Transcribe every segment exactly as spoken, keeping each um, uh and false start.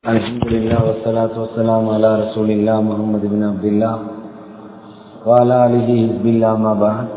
Alhamdulillah wassalatu wassalamu ala rasulillah Muhammad bin Abdullah wa ala alihi hizbillah ma ba'd.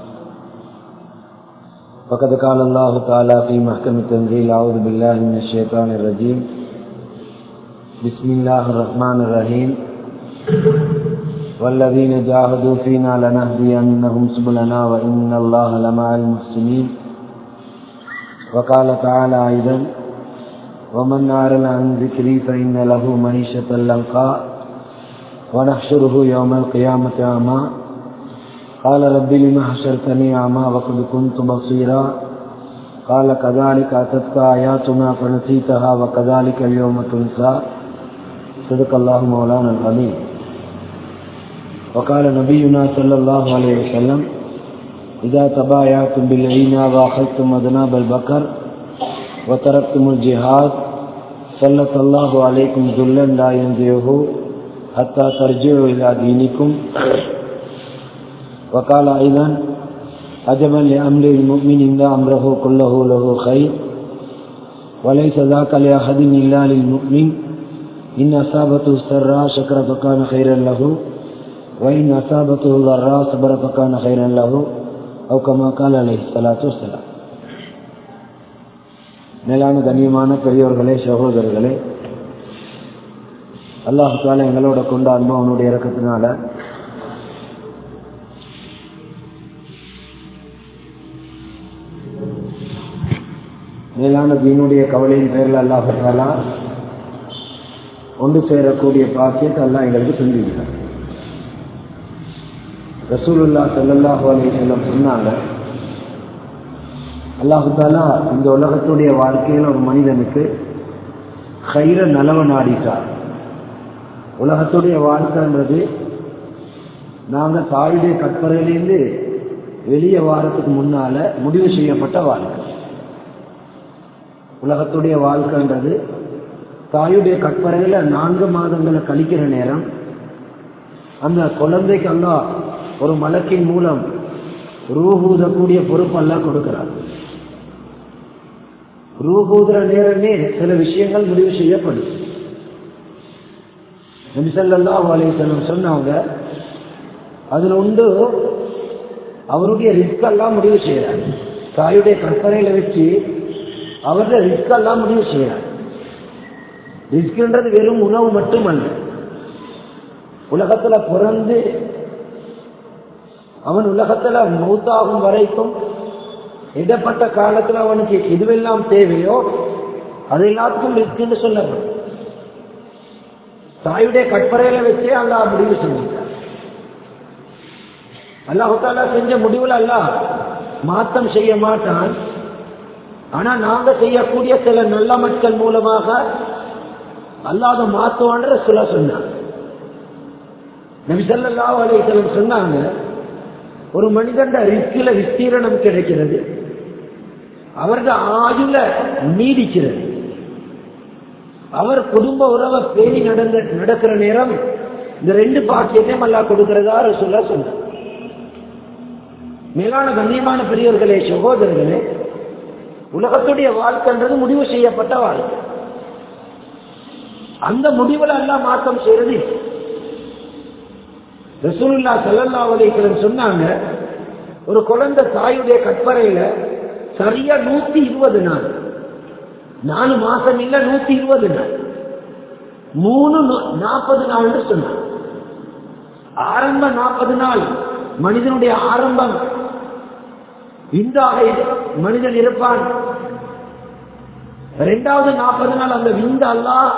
Faqad qala Allah ta'ala fi mahkami tanzil a'udhu billahi minash shaitanir rajim. Bismillahir rahmanir rahim. Walladhina jahadu fina lanahdiyannahum subulana wa inna Allaha lama'al muhsinin. Wa qala ta'ala aidan ومن أعرض عن ذكري فإن له معيشة ضنكا ونحشره يوم القيامة أعمى قال رب لم حشرتني أعمى وقد كنت بصيرا قال كذلك أتتك آياتنا فنسيتها وكذلك اليوم تنسى صدق الله مولانا العظيم. وقال نبينا صلى الله عليه وسلم إذا تبايعتم بالعينة وأخذتم أذناب البقر وتركتم الجهاد سلط الله عليكم ذلا لا ينزعه حتى ترجعوا إلى دينكم. وقال أيضا عجبا لأمر المؤمن إن أمره كله له خير وليس ذاك لأحد إلا للمؤمن إن أصابته السراء شكر فكان خيرا له وإن أصابته ضراء صبر فكان خيرا له أو كما قال عليه الصلاة والسلام. மேலான கண்ணியமான பெரியோர்களே, சகோதரர்களே, அல்லாஹ் தஆலா எங்களோட கொண்ட அன்பு அவனுடைய இரக்கத்தினால மேலான தீனுடைய கவலையின் பேரில் அல்லாஹ் தஆலா ஒன்று சேரக்கூடிய பாக்கியத்தை அல்லாஹ் எங்களுக்கு செஞ்சிருக்கிறார். ரசூலுல்லாஹ் ஸல்லல்லாஹு அலைஹி வஸல்லம் சொன்னாங்க, அல்லாஹு தாலா இந்த உலகத்துடைய வாழ்க்கையில் ஒரு மனிதனுக்கு கைர நலவ நாடிட்டார். உலகத்துடைய வாழ்க்கைன்றது நாங்கள் தாயுடைய கற்பறையிலேருந்து வெளியே வாரத்துக்கு முன்னால முடிவு செய்யப்பட்ட வாழ்க்கை. உலகத்துடைய வாழ்க்கைன்றது தாயுடைய கற்பறையில நான்கு மாதங்களை கழிக்கிற நேரம் அந்த குழந்தைக்கு அல்லாஹ் ஒரு மலக்கின் மூலம் ரூஹூதக்கூடிய பொறுப்பெல்லாம் கொடுக்கிறார். ரூஹூதுற நேரமே சில விஷயங்கள் முடிவு செய்யப்படும். நபி ஸல்லல்லாஹு அலைஹி வஸல்லம் சொன்னாங்க, அதுல உண்டு அவருடைய ரிஸ்க் எல்லாம் முடிவு செய்யறார். தாயுடைய கற்பனையில வச்சு அவருடைய ரிஸ்க் எல்லாம் முடிவு செய்யறார். ரிஸ்க்ன்றது வெறும் உணவு மட்டுமல்ல. உலகத்துல பிறந்து அவன் உலகத்துல மௌத்தாகும் வரைக்கும் இடப்பட்ட காலத்துல அவனுக்கு எதுவெல்லாம் தேவையோ அது எல்லாத்துக்கும் ரிஸ்க்னு சொல்லப்படும். தாயுடைய கற்பறையில வச்சே அல்லாஹ் முடிவு செஞ்சிட்டார். அல்லாஹ் தஆலா செஞ்ச முடிவுல அல்லாஹ் மாற்றம் செய்ய மாட்டான். ஆனா நாங்க செய்யக்கூடிய சில நல்ல மக்கள் மூலமாக அல்லாஹ் அதை மாற்றுவான்ற சில சொன்னாங்க. நபி ஸல்லல்லாஹு அலைஹி வஸல்லம் சொன்னாங்க, ஒரு மனிதன் ரிஸ்கில விஸ்தீரணம் கிடைக்கிறது, அவரது ஆயுள நீடிக்கிறது, அவர் குடும்ப உறவை பேணி நடந்த நடக்கிற நேரம் இந்த ரெண்டு பாக்கியத்தையும் அல்லாஹ் கொடுக்கிறதா ரசூலுல்லாஹ் சொன்னார். மேலான கண்ணியமான பெரியவர்களே, சகோதரர்களே, உலகத்துடைய வாழ்க்கைன்றது முடிவு செய்யப்பட்ட வாழ்க்கை. அந்த முடிவுல எல்லாம் மாற்றம் செய்யறது. ரசூலுல்லாஹ் ஸல்லல்லாஹு அலைஹி வஸல்லம் சொன்னாங்க, ஒரு குழந்தை தாயுடைய கற்பறையில சரியா நூத்தி இருபது நாள், நாலு மாசம் இல்ல நூத்தி இருபது நாள், மூணு நாற்பது நாள் சொன்னாங்க. ஆரம்ப நாற்பது நாள் மனிதனுடைய ஆரம்பம் விந்தாக மனிதன் இருப்பான். இரண்டாவது நாற்பது நாள் அந்த விந்த அல்லாஹ்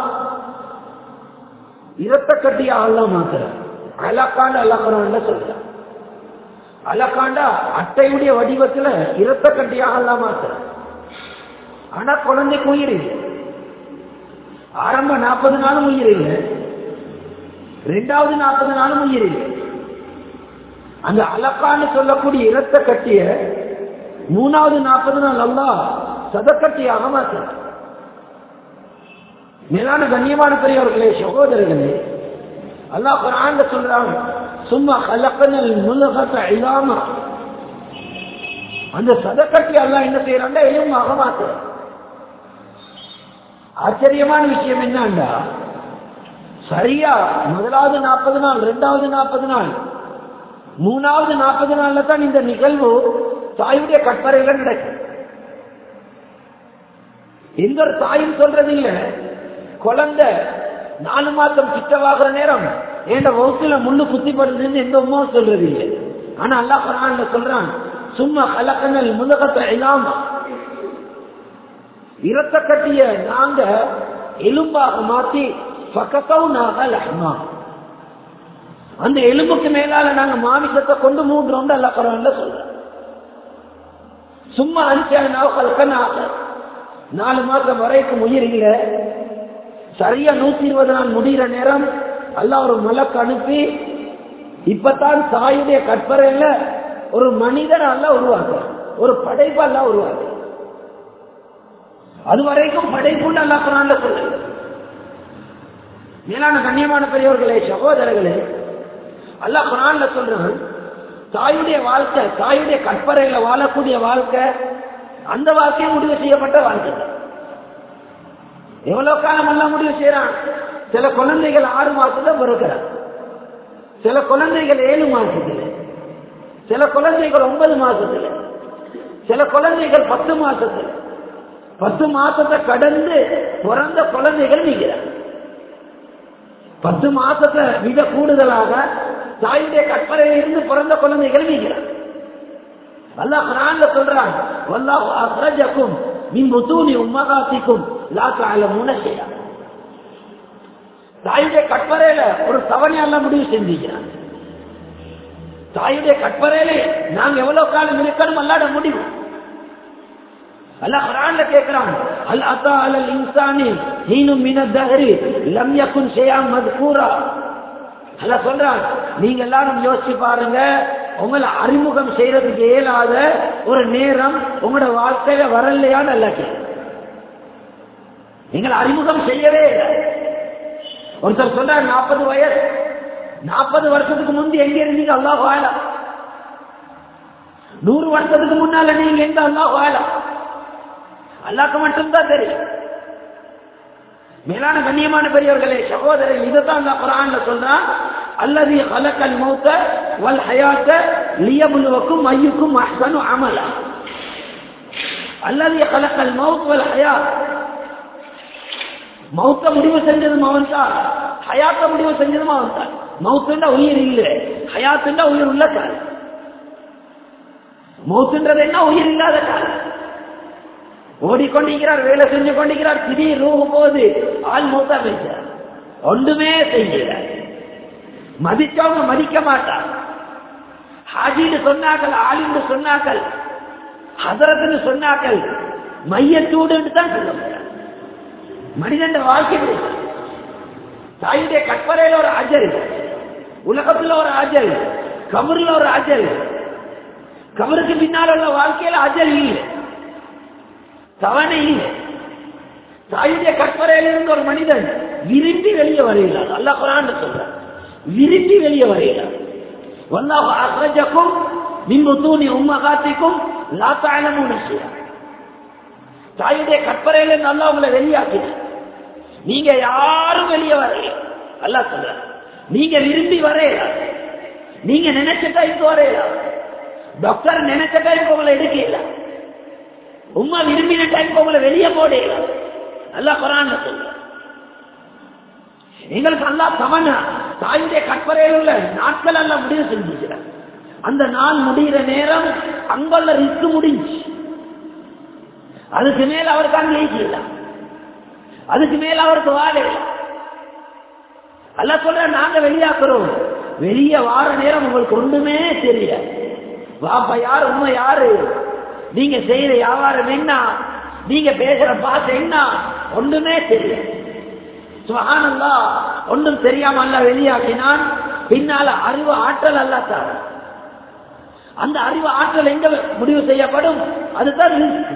இரத்த கட்டியா அல்லாஹ் மாத்துறார். அலக்காண்ட அலக்கறான் சொல்ற அலக்காண்டா அட்டையுடைய வடிவத்துல இரத்த கட்டியாக எல்லாம் மாத்துற. ஆனா குழந்தைக்கு உயிர் இல்லை. ஆரம்ப நாற்பது நாளும் உயிர் இல்லை, ரெண்டாவது நாற்பது நாளும் உயிர் இல்லை. அந்த அலக்கான்னு சொல்லக்கூடிய இரத்த கட்டிய மூணாவது நாற்பது நாள் அல்லாஹ் சதக்கட்டியாக மாத்துற. மேலான கண்ணியமான பெரியவர்களே, சகோதரர்களே, அல்லாஹ் குர்ஆன்ல சொல்றாங்க, சும்மா கலக்கனல் முலகத இலாமா, அந்த சதக்கட்டி அல்லாஹ் என்ன செய்யறாங்க, எலும்பாக மாத்துற. ஆச்சரியமான விஷயம் என்னண்டா, சரியா முதலாவது நாற்பது நாள், இரண்டாவது நாற்பது நாள், மூணாவது நாற்பது நாள்ல தான் இந்த நிகழ்வு தாயுடைய கற்பறையில நடக்கும். எந்த ஒரு தாயும் சொல்றது இல்ல, குழந்தை நாலு மாசம் கிட்டவாகிற நேரம் என்ற வகுப்புல முள்ளு குத்திப்படுதுன்னு எந்த உமாவும் சொல்றது இல்லை. ஆனா அல்லாஹ் குர்ஆன்ல சொல்றான், சும்மா கலக்கனல் முலகத்தை இல்லாம இரத்த கட்டிய நாங்க எலும்பாக மாற்றி அந்த எலும்புக்கு மேலால நாங்க மாமிசத்தை கொண்டு மூன்றோம் அல்லாஹ் குர்ஆன்ல சொல்றோம். சும்மா அனுப்பினாக நாலு மாசம் வரைக்கும் உயிர் இல்ல, சரியா நூத்தி இருபது நாள் முடிகிற நேரம் அல்லாஹ் ஒரு மலக்கு அனுப்பி இப்பதான் தாயுடைய கற்பறையில ஒரு மனிதன் அல்லாஹ் உருவாக்க, ஒரு படைப்பு அல்லாஹ் உருவாக்க. அது வரைக்கும் படைப்புண்டு அல்லாஹ் குர்ஆன்ல சொல்லுங்க. மேலான கண்ணியமான பெரியவர்களே, சகோதரர்களே, அல்லாஹ் குர்ஆன்ல சொல்றான், தாயுடைய வாழ்க்கை, தாயுடைய கற்பறையில வாழக்கூடிய வாழ்க்கை அந்த வாழ்க்கையை முடிவு செய்யப்பட்ட வாழ்க்கை. எவ்வளவு காலம் எல்லாம் முடிவு செய்யறான். சில குழந்தைகள் ஆறு மாசத்துல பிறக்கிறான், சில குழந்தைகள் ஏழு மாசத்துல, சில குழந்தைகள் ஒன்பது மாசத்துல, சில குழந்தைகள் பத்து மாசத்துல, பத்து மாசத்தை கடந்து பிறந்த குழந்தைகள் நீக்கிறார். பத்து மாசத்தை விட கூடுதலாக தாயுடைய கற்பறையில் இருந்து பிறந்த குழந்தைகள் நீக்கிறார். அல்லாஹ் குர்ஆன்ல சொல்றான், வல்லாஹு அக்ரஜக்கும் மின் புத்தூனி உம்மஹாத்திக்கும் லா தஅலமூன ஷைஆ. தாயுடைய கற்பறையில ஒரு தவணை எல்லாம் முடிவு செஞ்சிருக்கிறான். தாயுடைய கற்பறையில நாங்க எவ்வளவு காலம் இருக்கணும் அல்லாட முடிவு. அல்லாஹ் குர்ஆன்ல கேக்குறான், அல் அத்தா அலல் இன்சானி ஹீனும் மினத் தஹரி லம் யகுன் ஷைஅன் மذ்கூரா. அல்லாஹ் சொல்றான், நீங்க எல்லாரும் யோசிச்சு பாருங்க, உங்களை அறிமுகம் செய்யறதுக்கு இயலாத ஒரு நேரம் உங்களோட வாழ்க்கையில வரலையான்னு அல்லாஹ் கேக்குறான். நீங்கள் அறிமுகம் செய்யவே இல்லை. ஒருத்தர் சொல்றாரு நாற்பது வயசு, நாற்பது வருஷத்துக்கு முந்தி எங்க இருந்தீங்க? அல்லாஹ் ஆலம். நூறு வருஷத்துக்கு முன்னால நீங்க எங்க? அல்லாஹ் ஆலம். அல்லாஹ்க்கு மட்டும்தான் தெரியும். மேலான கண்ணியமான பெரியவர்களே, சகோதரர், இதைத்தான் அல்லாஹ் குர்ஆன்ல சொல்றான், அல்லதி ஹலக்கல் மௌத வல் ஹயாத லியப்லுவக்கும் அய்யுக்கும் அஹ்ஸனு அமலா. அல்லதி ஹலக்கல் மௌத் வல் ஹயாத், மௌத்த முடிவு செஞ்சதும் அவன் தான், ஹயாத்த முடிவு செஞ்சதும் அவன் தான். மௌத்துண்டா உயிர் இல்லை, ஹயாத்துண்டா உயிர் உள்ள கால். மௌத்துன்றது என்ன? உயிர் இல்லாத கால். ஓடிக்கொண்டிருக்கிறார், வேலை செஞ்சு கொண்டிருக்கிறார், திடீர் ரூஹு போது ஆள் மௌத்தா பேசுறார், ஒன்றுமே செய்கிறார். மதிச்சவங்க மதிக்க மாட்டார். ஹாஜின்னு சொன்னார்கள், ஆலின்னு சொன்னார்கள், ஹதரத்துன்னு சொன்னார்கள், மையத்தூடுன்னு தான் சொல்ல முடியாது. மனிதன் வாழ்க்கை தாயுடைய கற்பறையில ஒரு அஜல், உலகத்துல ஒரு அஜல், கபருல ஒரு அஜல், கபருக்கு பின்னால் உள்ள வாழ்க்கையில அஜல் இல்லை, தவணை இல்லை. தாயுடைய கற்பறையில இருந்து ஒரு மனிதன் விரும்பி வெளியே வரையிலார். அல்லாஹ் குர்ஆன்ல சொல்றான், விரும்பி வெளியே வரையிலார். வல்லாஹு அக்ரஜக்கும் மின் புத்தூனி உம்மஹாத்திக்கும் லா தஅலமூன ஷைஆ. தாயுடைய கற்பறையில இருந்து அல்லாஹ் உங்களை வெளியாக்கினார். நீங்க யாரும் வெளியே வரையில. அல்லாஹ் சொல்றான், நீங்க விரும்பி வரையலாம், நீங்க நினைச்ச டைம் வரையலாம், டாக்டர் நினைச்ச டைம் உங்களை எடுக்கலாம், உம்மா விரும்பின டைம் உங்களை வெளியே போடலாம். அல்லாஹ் குர்ஆன்ல சொல்றான். எங்களுக்கு அல்லாஹ் தவணை தாயுடைய கற்பறையில் உள்ள நாட்கள் எல்லாம் முடிவு செஞ்சுக்கிறார். அந்த நாள் முடிகிற நேரம் அங்குள்ள ரிஸ்க் முடிஞ்சு, அதுக்கு மேல அவருக்கு அங்கே இல்ல, அதுக்கு மேல அவருக்கு வாழ. அல்லாஹ் சொல்ற, நாங்க வெளியாக்குறோம், வெளியே வார நேரம் உங்களுக்கு ஒன்றுமே தெரியாது. வாப்பா யாரு, உண்மை யாரு, நீங்க செய்யற வியாபாரம் என்ன, நீங்க பேசுற பாசை என்ன, ஒன்றுமே தெரியாது. சுப்ஹானல்லாஹ், ஒன்றும் தெரியாம அல்லாஹ் வெளியாக்கினான். பின்னால அறிவு ஆற்றல் அல்லாஹ் தர. அந்த அறிவு ஆற்றல் எங்க முடிவு செய்யப்படும்? அதுதான் ரிஸ்க்.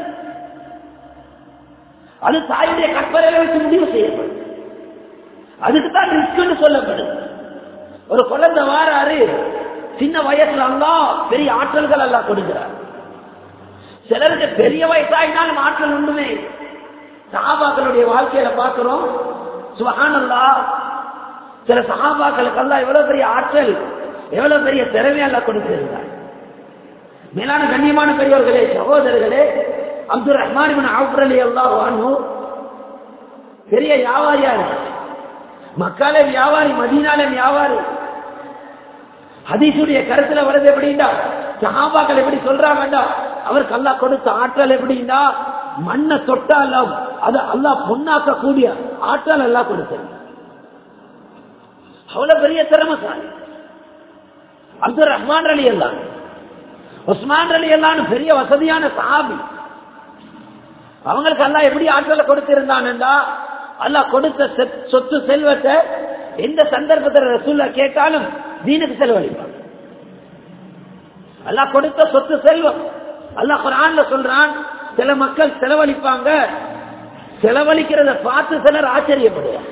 அது தாயுடைய கற்பறையில வச்சு முடிவு செய்யப்படும். அதுக்குதான் ரிஸ்க் சொல்லப்படும். ஒரு குழந்தை வாராரு, சின்ன வயசுல அல்லாஹ் பெரிய ஆற்றல்கள் எல்லாம் கொடுக்கிறார். சிலருக்கு பெரிய வயசாயினாலும் ஆற்றல் ஒன்றுமே, சஹாபாக்களுடைய வாழ்க்கையில பார்க்கிறோம், சுப்ஹானல்லாஹ், சில சஹாபாக்களுக்கு அல்லாஹ் எவ்வளவு பெரிய ஆற்றல், எவ்வளவு பெரிய திறமை அல்லாஹ் கொடுத்திருந்தார். மேலான கண்ணியமான பெரியவர்களே, சகோதரர்களே, அப்துல் ரஹ்மான் இப்னு அவ்ஃப் ரலியல்லாஹு அன்ஹு பெரிய வியாபாரியா இருக்கு. மக்காலே வியாபாரி, மதீனாலே வியாபாரி. ஹதீஸுடைய கருத்துல வருது எப்படின்னா, சஹாபாக்கள் எப்படி சொல்றாங்கடா, அவருக்கு அல்லாஹ் கொடுத்த ஆற்றல் எப்படின்னா, மண்ணை தொட்டாலும் அது அல்லாஹ் பொன்னாக்க கூடிய ஆற்றல் எல்லாம் கொடுத்தது. அவ்வளவு பெரிய திறமைசாலி அப்துல் ரஹ்மான் ரலியல்லாஹு. உஸ்மான் ரலியல்லாஹு பெரிய வசதியான சஹாபி. அவங்களுக்கு அல்லாஹ் எப்படி ஆற்றலை கொடுத்திருந்தான்டா, அல்லாஹ் கொடுத்த சொத்து செல்வத்தை எந்த சந்தர்ப்பத்தில் ரசூலுல்லாஹ் கேட்டாலும் தீனுக்கு செலவழிப்பாங்க. அல்லாஹ் கொடுத்த சொத்து செல்வம். அல்லாஹ் குர்ஆன்ல சொல்றான், சில மக்கள் செலவழிப்பாங்க, செலவழிக்கிறத பார்த்து சிலர் ஆச்சரியப்படுவாங்க.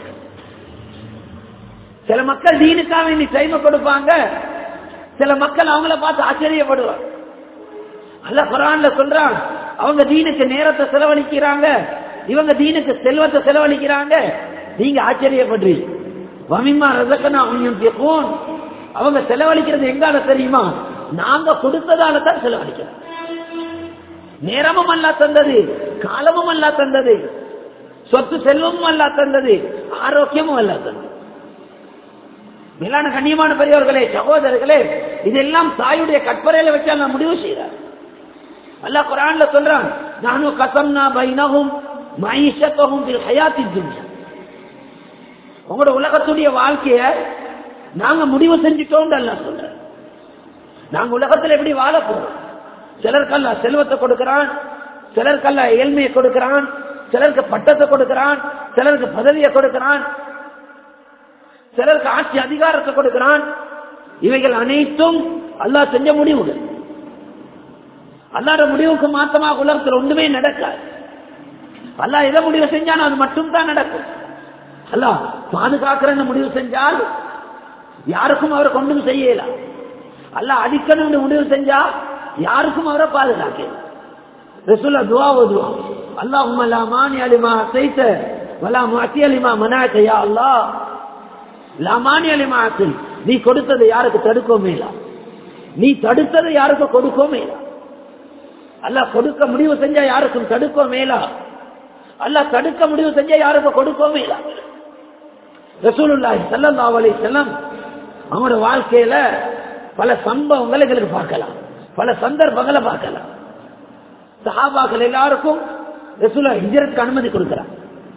சில மக்கள் தீனுக்காக வேண்டி டைம் கொடுப்பாங்க, சில மக்கள் அவங்கள பார்த்து ஆச்சரியப்படுவாங்க. அல்லாஹ் குர்ஆன்ல சொல்றான், அவங்க தீனுக்கு நேரத்தை செலவழிக்கிறாங்க, இவங்க தீனுக்கு செல்வத்தை செலவழிக்கிறாங்க, நீங்க ஆச்சரியப்படுறீங்க. வமிமா ரஸக்னாஹும் யுன்ஃபிகூன், அவங்க செலவழிக்கிறது எங்கால தெரியுமா, நாங்க கொடுத்ததால தான் செலவழிக்கிறோம். நேரமும் அல்லாஹ் தந்தது, காலமும் அல்லாஹ் தந்தது, சொத்து செல்வமும் அல்லாஹ் தந்தது, ஆரோக்கியமும் அல்லாஹ் தந்தது. மேலான கண்ணியமான பெரியவர்களே, சகோதரர்களே, இதெல்லாம் தாயுடைய கற்பறையில வச்சு அல்லாஹ் முடிவு செய்யறார். அல்லாஹ் குர்ஆன்ல சொல்றான், நஹ்னு கஸம்னா பைனஹும் மஈஷத்தஹும் ஃபில் ஹயாத்தித் துன்யா. உங்களோட உலகத்துடைய வாழ்க்கைய நாங்க முடிவு செஞ்சுட்டோம் அல்லாஹ் சொல்றார். நாங்க உலகத்துல எப்படி வாழ போறோம், சிலருக்கு அல்லாஹ் செல்வத்தை கொடுக்கிறான், சிலருக்கு அல்லாஹ் ஏழ்மையை கொடுக்கிறான், சிலருக்கு பட்டத்தை கொடுக்கிறான், சிலருக்கு பதவியை கொடுக்கிறான், சிலருக்கு ஆட்சி அதிகாரத்தை கொடுக்கிறான். இவைகள் அனைத்தும் அல்லாஹ் செஞ்ச முடிவுகள். அல்லாஹ்வுடைய முடிவுக்கு மாற்றமாக உலகத்தில் ஒன்றுமே நடக்காது. அல்லாஹ் எதை முடிவு செஞ்சாலும் அது மட்டும் தான் நடக்கும். அல்லாஹ் பாதுகாக்கிறன்னு முடிவு செஞ்சால் யாருக்கும் அவரை கொண்டும் செய்யல. அல்லாஹ் அடிக்கணும்னு முடிவு செஞ்சா யாருக்கும் அவரை பாதுகாக்கல. ரசூலுல்லாஹ் துஆ ஓதுவாங்க, அல்லாஹும்ம லா மானிஅ லிமா அஸைத வலா முஅத்திய லிமா மனஅத, யா அல்லாஹ் லா மானிஅ லிமா அஸைத, நீ கொடுத்ததை யாருக்கு தடுக்கவும் இல்ல, நீ தடுத்ததை யாருக்கு கொடுக்கவும் இல்ல. அல்லாஹ் கொடுக்க முடிவு செஞ்சா யாருக்கும் தடுக்கவும் இல்ல, அல்லாஹ் தடுக்க முடிவு செஞ்சா யாருக்கும் கொடுக்கவும் இல்ல. ரசூலுல்லாஹி ஸல்லல்லாஹு அலைஹி வஸல்லம் அவங்களோட வாழ்க்கையில பல சம்பவங்களை எங்களுக்கு பார்க்கலாம், பல சந்தர்ப்பங்களை பார்க்கலாம். சஹாபாக்கள் எல்லாருக்கும் ரசூலுல்லாஹ் ஹிஜ்ரத்துக்கு அனுமதி கொடுக்கிறாங்க.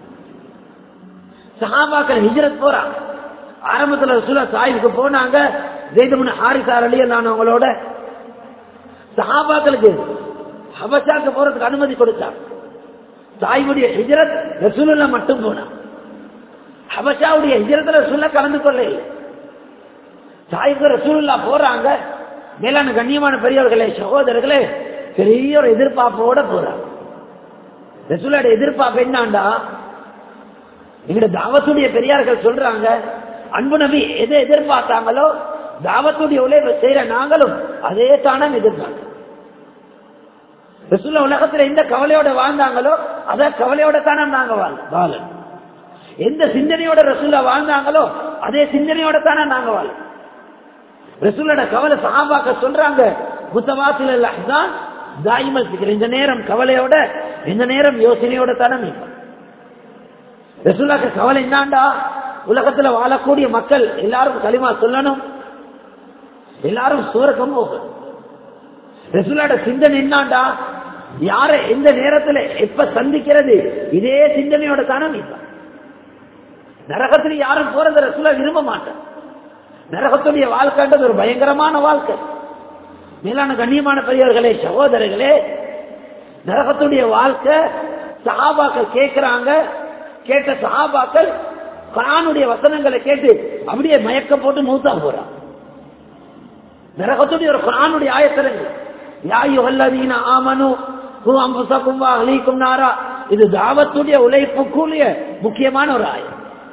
சஹாபாக்கள் ஹிஜ்ரத் போறாங்க. ஆரம்பத்தில் ரசூலுல்லாஹ் தாயிஃப்க்கு போனாங்க, ஸைத் இப்னு ஹாரிஸா ரலியல்லாஹு அன்ஹு அவங்களோட. சஹாபாக்களுக்கு ஹபஷாக்கு போறதுக்கு அனுமதி கொடுத்தாங்க. தாயிஃபுடைய ஹிஜ்ரத் ரசூலுல்லாஹ் மட்டும் போனாங்க. ஹபஷாவுடைய ஹிஜ்ரத்துல ரசூலுல்லாஹ் கலந்து கொள்ள இல்லை. தாயிஃப்க்கு ரசூலுல்லாஹ் போறாங்க. மேலான கண்ணியமான பெரியவர்களே, சகோதரர்களே, பெரிய ஒரு எதிர்பார்ப்போட போறாங்க. ரசூலுல்லாஹ்வுடைய எதிர்பார்ப்பு என்னண்டா, எங்க தாவத்துடைய பெரியார்கள் சொல்றாங்க, அன்பு நபி எதை எதிர்பார்த்தாங்களோ தாவத்துடைய உழைப்பு செய்யற நாங்களும் அதே தானே எதிர்பார்க்க. ரசூலுல்லாஹ் உலகத்துல எந்த கவலையோட வாழ்ந்தாங்களோ அத கவலையோட தானே நாங்க வாழ. எந்த சிந்தனையோட ரசூலுல்லாஹ் வாழ்ந்தாங்களோ அதே சிந்தனையோட தானே நாங்க வாழ. ரசூலுல்லாஹ் கவலை சஹாபாக்கள் சொல்றாங்க, முத்தவாசில் அஹ்ஸான் தாயிமல் ஃபிக்ர், இந்த நேரம் கவலையோட, இந்த நேரம் யோசனையோட தானே இருப்பாங்க. ரசூலுல்லாஹ்க்கு கவலை என்னண்டா, உலகத்துல வாழக்கூடிய மக்கள் எல்லாரும் கலிமா சொல்லணும், எல்லாரும் சுவர்க்கம் போகணும். ரசூலுல்லாஹ்வுடைய சிந்தனை என்னண்டா, யாரை எந்த நேரத்துல எப்ப சந்திக்கிறது, இதே சிந்தனையோட தானே இருப்பாங்க. நரகத்துல யாரும் போறத ரசூலுல்லாஹ் விரும்ப மாட்டார். நரகத்துடைய வாழ்க்கைன்றது ஒரு பயங்கரமான வாழ்க்கை. மேலான கண்ணியமான பெரியவர்களே, சகோதரர்களே, நரகத்துடைய வாழ்க்கை சஹாபாக்கள் கேட்கிறாங்க. கேட்ட சஹாபாக்கள் குர்ஆனுடைய வசனங்களை கேட்டு அப்படியே மயக்கம் போட்டு மௌத்தா போறாங்க. நரகத்துடைய ஒரு குர்ஆனுடைய ஆயத்தரங்கள், யா அய்யுஹல்லதீன ஆமனு கு அன்ஃபுஸகும் வ அஹ்லீகும் நாரா, இது தாவத்துடைய உழைப்புக்குரிய முக்கியமான ஒரு ஆயம்.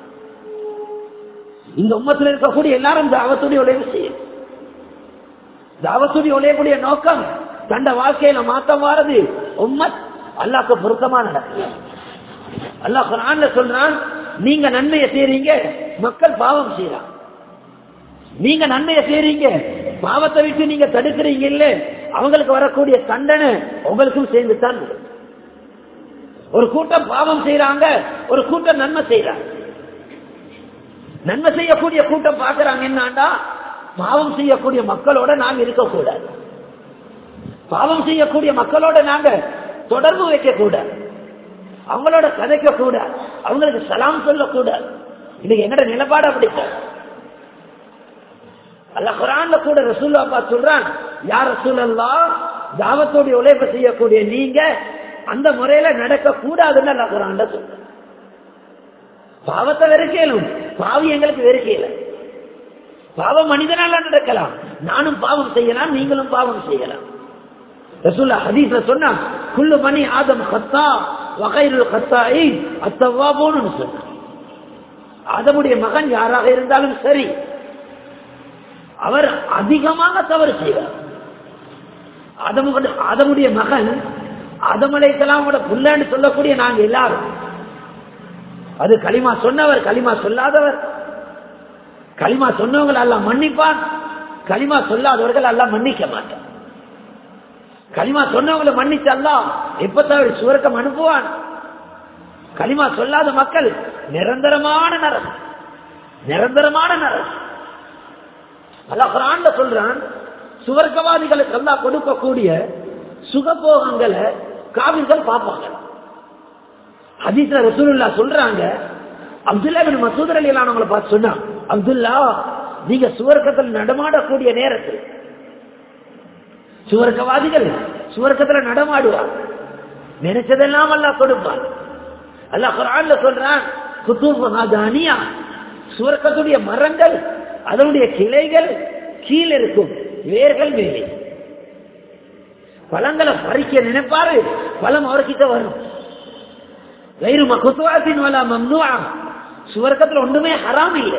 இந்த உம்மத்தில் இருக்கக்கூடிய எல்லாரும் தாவத்துடைய உழைப்பு செய்யும். தாவத்துடைய உழைப்புடைய நோக்கம் தண்ட வாழ்க்கையில மாற்றம் வாரது, உம்மத் அல்லாஹ்க்கு பொருத்தமா நடக்கும். அல்லாஹ் குர்ஆன்ல சொல்றான், நீங்க நன்மையை செய்றீங்க, மக்கள் பாவம் செய்யறாங்க. நீங்க நன்மையை செய்றீங்க, பாவத்தை விட்டு நீங்க தடுக்கிறீங்க இல்ல, அவங்களுக்கு வரக்கூடிய தண்டனை உங்களுக்கும் சேர்ந்து தான். ஒரு கூட்டம் பாவம் செய்யறாங்க, ஒரு கூட்டம் நன்மை செய்யறாங்க. நன்மை செய்யக்கூடிய கூட்டம் பாக்குறாங்க என்னண்டா, பாவம் செய்யக்கூடிய மக்களோட நாங்க இருக்கக்கூடாது, பாவம் செய்யக்கூடிய மக்களோட நாங்க தொடர்பு வைக்க கூடாது, அவங்களோட கதைக்க கூடாது, அவங்களுக்கு சலாம் சொல்லக்கூடாது. இன்னைக்கு எங்கட நிலப்பாடு அப்படித்தான். அல்லாஹ் குர்ஆன்ல கூட ரசூலுல்லாஹ் பார்த்து சொல்றான், யா ரசூலல்லாஹ், தாவத்தோட உழைப்பு செய்யக்கூடிய நீங்க அந்த முறையில நடக்க கூடாதுன்னு அல்லாஹ் குர்ஆன்ல சொல்றான். பாவத்தை வெறுக்கலும், பாவி எங்களுக்கு வெறுக்கல. பாவம் மனிதனால நடக்கலாம், நானும் பாவம் செய்யலாம், நீங்களும் பாவம் செய்யலாம். ரசூலுல்லாஹ் ஹதீஸ்ல சொன்னா, குல்லு பனி ஆதம் கத்தா வகைருல் கத்தாயின் அத்தவாபோன்னு சொன்னார். ஆதமுடைய மகன் யாராக இருந்தாலும் சரி, அவர் அதிகமாக தவறு செய்வார். ஆதமுடைய மகன் ஆதம் அலைஹிஸ்ஸலாமோட புள்ளன்னு சொல்லக்கூடிய நாங்க எல்லாரும், அது களிமா சொன்னவர், களிமா சொல்லாதவர். களிமா சொன்னவங்க எல்லாம் மன்னிப்பான், களிமா சொல்லாதவர்கள் எல்லாம் மன்னிக்க மாட்டான். களிமா சொன்னவங்களை மன்னிச்சு அல்லாஹ் எப்ப சுவர்க்கம் அனுப்புவான். களிமா சொல்லாத மக்கள் நிரந்தரமான நரகம், நிரந்தரமான நரகம். அல்லாஹ் குர்ஆன்ல சொல்றான், சுவர்க்கவாதிகளுக்கு அல்லாஹ் கொடுக்கக்கூடிய சுகபோகங்களை காவிர்கள் பார்ப்பாங்க. ஹதீஸ்ல ரசூலுல்லாஹ் சொல்றாங்க, அப்துல்லா இப்னு மஸ்ஊத் ரலியல்லாஹு அன்ஹு பார்த்து சொன்னா, அப்துல்லா, நீங்க சுவர்க்கத்தில் நடமாடக்கூடிய நேரத்தில், சுவர்க்கவாதிகள் சுவர்க்கத்தில் நடமாடுவார், நினைச்சதெல்லாம் அல்லாஹ் கொடுப்பார். அல்லாஹ் குர்ஆன்ல சொல்றான், குதூபுஹா தானியா, சுவர்க்கத்துடைய மரங்கள் அதனுடைய கிளைகள் கீழே இருக்கும், வேர்கள் மேலே. பழங்களை பறிக்க நினைப்பாரு, பழம் அவர்கிட்ட வரும். வேறு மகுத்துவாத்தின் வலா மம்னுஆ, சுவர்க்கத்தில் ஒன்றுமே ஹராம் இல்லை,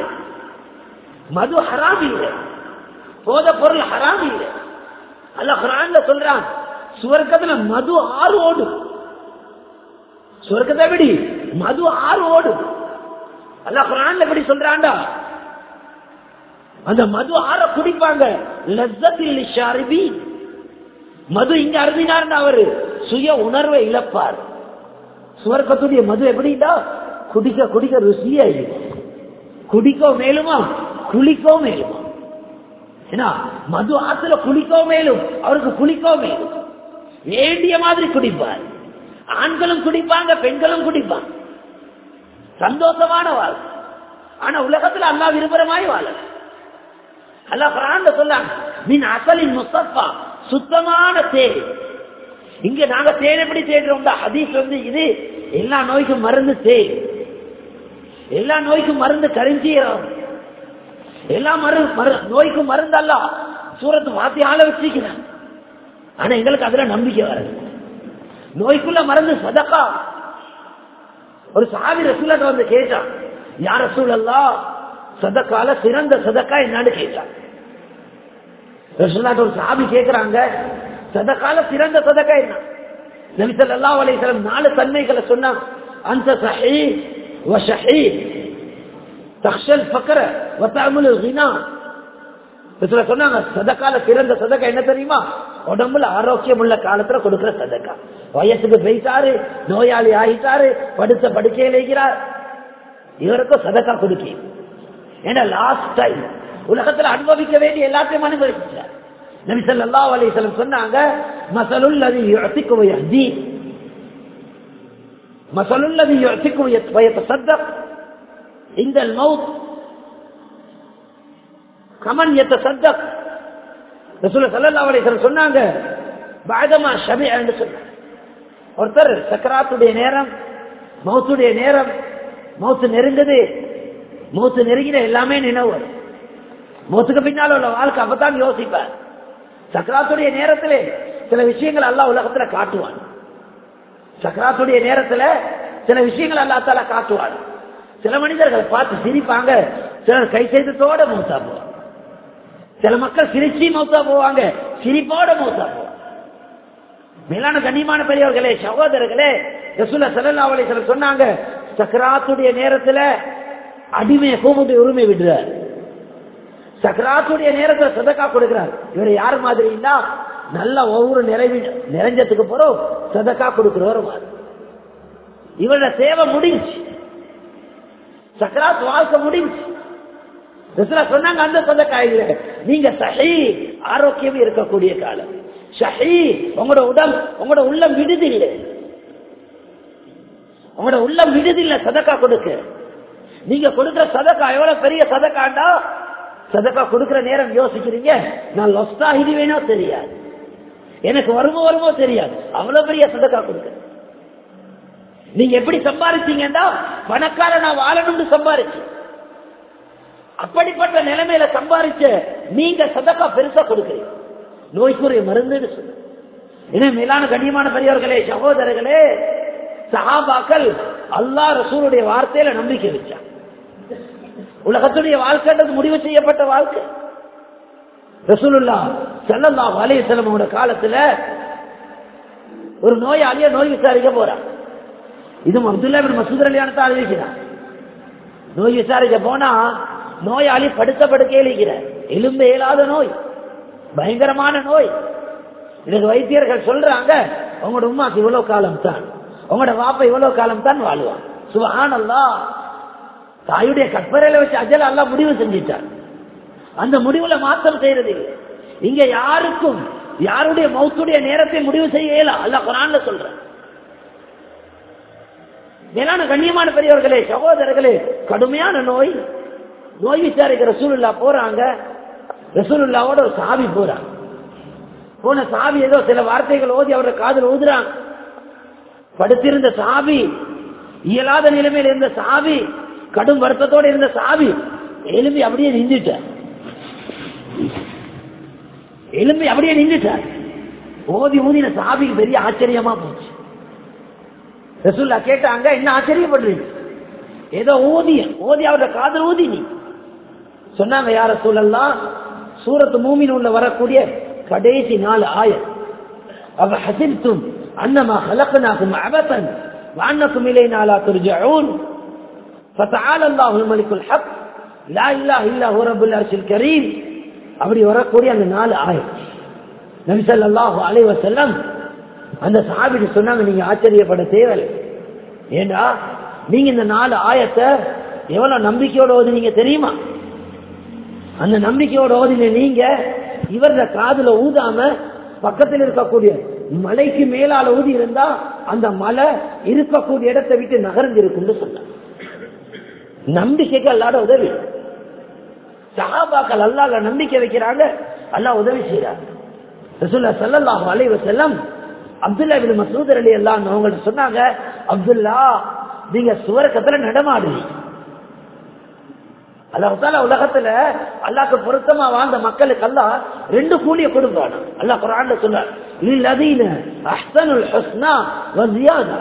மது ஹராம் இல்லை, போத பொருள் ஹராம் இல்லை. அல்லாஹ் குர்ஆன்ல சொல்றான், சுவர்க்கத்துல மது ஆறு ஓடும். சுவர்க்கத்தை விட மது ஆறு ஓடும். அல்லாஹ் குர்ஆன்ல எப்படி சொல்றான்டா, அந்த மது ஆற குடிப்பாங்க. லஸ்ஸத்தில் லிஷாரிபீன், மது இங்க அருந்தினார் அவரு சுய உணர்வை இழப்பார். சுவர்க்கத்துடைய மது எப்படின்னா, குடிக்க குடிக்க ருசியா இருக்கும், குடிக்கோ மேலுமா குளிக்கோ மேலுமா. ஏன்னா மது ஆத்துல குளிக்கோ மேலும், அவருக்கு குளிக்கோ மேலும், வேண்டிய மாதிரி குடிப்பார். ஆண்களும் குடிப்பாங்க, பெண்களும் குடிப்பாங்க, சந்தோஷமான வாழ்க்கை. ஆனா உலகத்துல அல்லாஹ் விரும்புறமாய் வாழ. அல்லாஹ் குர்ஆன்ல சொல்றான், மின் அஸலின் முஸ்தஃபா, சுத்தமான தேன். இங்க நாங்க தேன் எப்படி தேடுறோம்? ஹதீஸ் வந்து இது எல்லா நோய்க்கும் மருந்து தேன், எல்லா நோய்க்கும் மருந்து கரிஞ்சீரம், எல்லா மரு நோய்க்கும் மருந்து அல்ல சூரத்து வாத்தியால வச்சிருக்கிறான். ஆனா எங்களுக்கு அதுல நம்பிக்கை வருது. நோய்க்குள்ள மருந்து சதகா. ஒரு சஹாபி ரசூலுல்லாஹ் வந்து கேட்டான், யா ரசூலல்லாஹ், சதகால சிறந்த சதகா என்னன்னு கேட்டான். ரசூலுல்லாஹ் ஒரு சஹாபி கேக்குறாங்க, சதகால சிறந்த சதகா என்ன? நபி ஸல்லல்லாஹு அலைஹி வஸல்லம் நாலு தன்மைகளை சொன்னா, அந்த ஸஹீஹ் வ ஷஹீஹ் தக்ஷல் ஃபக்ர வ தஅமுல் கினா. ரசூலுல்லாஹ் சொன்னாங்க, சதகால சிறந்த சதகா என்ன தெரியுமா? உடம்புல ஆரோக்கியம் உள்ள காலத்துல கொடுக்கிற சதகா. வயசுக்கு போயிட்டாரு, நோயாளி ஆகிட்டாரு, படுத்த படுக்கையில் இருக்கிறார், இவருக்கும் சதகா கொடுக்க. ஏன்னா லாஸ்ட் டைம் உலகத்துல அனுபவிக்க வேண்டிய எல்லாத்தையும் அனுபவிச்சார். நபி ஸல்லல்லாஹு அலைஹி வஸல்லம் சொன்னாங்க, மஸலுல் லதி யுஅதிகு வ யஹ்தி, மஸலுல் லதி யுஅதிகு வ யதஸத்தக் இன்தல் மௌத் கமன் யதஸத்தக். ரசூலுல்லாஹ் ஸல்லல்லாஹு அலைஹி வஸல்லம் சொன்னாங்க, பஅதமா ஷபிஅ என்று சொன்னாங்க. ஒருத்தர் சக்கராத்துடைய நேரம், மௌத்துடைய நேரம், மௌத்து நெருங்குது, மௌத்து நெருங்கின எல்லாமே நினைவு. மௌத்துக்கு பின்னால் உள்ள வாழ்க்கை அப்பதான் யோசிப்பார். சக்கராத்துடைய நேரத்திலே சில விஷயங்கள் அல்லாஹ் உலகத்துல காட்டுவான். சக்கராத்துடைய நேரத்துல சில விஷயங்கள் அல்லாஹ் தஆலா காட்டுவான். சில மனிதர்களை பார்த்து சிரிப்பாங்க, சிலர் கை செய்தத்தோட மௌத்தா போவாங்க. சில மக்கள் சிரிச்சி மௌத்தா போவாங்க, சிரிப்போட மௌத்தா போவாங்க. மேலான கண்ணியமான பெரியவர்களே, சகோதரர்களே, ரசூலுல்லாஹ் ஸல்லல்லாஹு அலைஹி வஸல்லம் சொன்னாங்க, சக்கராத்துடைய நேரத்துல அடிமையை கூப்பிட்டு உரிமை விடுறார். சக்கராத்துடைய நேரத்துல சதக்கா கொடுக்கிறார். இவர் யாரு மாதிரி இல்லா நல்ல ஒவ்வொரு நிறைவி நிறைஞ்சதுக்கு போறோம் சதக்கா கொடுக்கிறவர் மாதிரி. இவரோட சேவை முடிஞ்சு, சக்கராத் வாழ்க்கை முடிஞ்சு. சொன்னாங்க அந்த சதக்கா இல்ல, நீங்க சஹீ ஆரோக்கியம் இருக்கக்கூடிய காலம். சஹீ உங்களோட உடல் உங்களோட உள்ளம் விடுதில்லை, உங்களோட உள்ளம் விடுதில்லை சதக்கா கொடுக்க. நீங்க கொடுக்கிற சதக்கா எவ்வளவு பெரிய சதக்காண்டா, சதக்கா கொடுக்கிற நேரம் யோசிக்கிறீங்க நான் லொஸ்டா இது வேணோ தெரியாது, எனக்கு வருமோ வருமோ தெரியாது, அவ்வளவு பெரிய சதக்கா கொடுக்க. நீங்க எப்படி சம்பாதிச்சீங்கன்னா பணக்கார நான் வாழணும்னு சம்பாதிச்சு, அப்படிப்பட்ட நிலைமையில சம்பாதிச்ச நீங்க சதக்கா பெருசா கொடுக்கிறீங்க. நோய்க்குரிய மருந்து சொல்லு. என்ன மேலான கண்ணியமான பெரியவர்களே, சகோதரர்களே, சஹாபாக்கள் அல்லாஹ் ரசூலுடைய வார்த்தையில நம்பிக்கை வச்சாங்க. உலகத்துடைய வாழ்க்கைன்றது முடிவு செய்யப்பட்ட வாழ்க்கை. ரசூலுல்லாஹ் ஸல்லல்லாஹு அலைஹி வஸல்லம் காலத்துல ஒரு நோயாளிய நோய் விசாரிக்க போறான். இதுவும் அப்துல்லா இப்னு மஸ்ஊத் ரலியல்லாஹு அன்ஹு அறிவிக்கிறார். நோய் விசாரிக்க போனா நோயாளி படுத்த படுக்கையில் இருக்கிறார். எலும்பு இயலாத நோய், பயங்கரமான நோய். இதுக்கு வைத்தியர்கள் சொல்றாங்க உங்களோட உம்மாக்கு இவ்வளவு காலம் தான், உங்களோட வாப்பா இவ்வளவு காலம் தான் வாழுவான். சுப்ஹானல்லாஹ், தாயுடைய கற்பரையில வச்சு அஜல் அல்லாஹ் முடிவு செஞ்சிட்டார். அந்த முடிவுல மாற்றம் செய்யறது இல்லை. இங்க யாருக்கும் யாருடைய மௌத்துடைய நேரத்தை முடிவு செய்ய இயலாது. அல்லாஹ் குர்ஆன்ல சொல்றான். மேலான கண்ணியமான பெரியவர்களே, சகோதரர்களே, கடுமையான நோய். நோய் விசாரிக்க ரசூலுல்லாஹ் போறாங்க. ரசூலுல்லாஹ்வோட ஒரு சஹாபி போறாங்க. போன சஹாபி ஏதோ சில வார்த்தைகள் ஓதி அவருடைய காதில் ஊதுறாங்க. படுத்திருந்த சஹாபி, இயலாத நிலைமையில் இருந்த சஹாபி, கடும் வருத்தத்தோடு இருந்த சஹாபி எலும்பி அப்படியே நின்றுட்டார். எலும்பி அப்படியே நின்றுட்டார். ஓதி ஊதின சஹாபிக்கு பெரிய ஆச்சரியமா போச்சு. ரசூலுல்லாஹ் கேட்டாங்க, என்ன ஆச்சரியப்படுறீங்க? ஏதோ ஊதிய ஓதி அவருடைய காதல் ஊதி நீ சொன்னாங்க. யா ரசூலல்லாஹ், சூரத்து மூமின் உள்ள வரக்கூடிய கடைசி நாலு ஆயத், அவ ஹஸிப்தும் அன்னமா ஹலக்னாகும் அபஸன் வஅன்னகும் இலைனா லா துர்ஜஊன் ஃபதஆல அல்லாஹுல் மலிக்குல் ஹக் லா இலாஹ இல்லா ஹுவ ரப்புல் அர்ஷில் கரீம். அப்படி வரக்கூடிய அந்த நாலு ஆயத் நபி ஸல்லல்லாஹு அலைஹி வஸல்லம் அந்த சஹாபிக்கு சொன்னாங்க, நீங்க ஆச்சரியப்பட தேவையில்லை. ஏண்டா நீங்க இந்த நாலு ஆயத்தை எவ்வளவு நம்பிக்கையோட ஓதுனீங்க தெரியுமா? அந்த நம்பிக்கையோட ஓதின நீங்க இவரது காதுல ஊதாம பக்கத்தில் இருக்கக்கூடிய மலைக்கு மேலால ஊதி இருந்தா அந்த மலை இருக்கக்கூடிய இடத்தை விட்டு நகர்ந்து இருக்குன்னு சொன்னாங்க. நம்பிக்கைக்கு அல்லாத உதவி. சஹாபாக்கள் அல்லாஹ்ல நம்பிக்கை வைக்கிறாங்க, அல்லாஹ் உதவி செய்யறாங்க. ரசூலுல்லாஹ் ஸல்லல்லாஹு அலைஹி வஸல்லம் அப்துல்லா இப்னு மஸ்ஊத் ரலியல்லாஹு அன்ஹு அவங்களுக்கு சொன்னாங்க, அப்துல்லா நீங்க சுவர்க்கத்துல நடமாடுவீங்க. அல்லாஹ் தஆலா உலகத்துல அல்லாஹ்க்கு பொருத்தமா வாழ்ந்த மக்களுக்கு அல்லாஹ் ரெண்டு கூலிய கொடுப்பான். அல்லாஹ் குர்ஆன்ல சொல்றார், லில்லதீன அஹ்ஸனுல் ஹுஸ்னா வ ஜியாதா.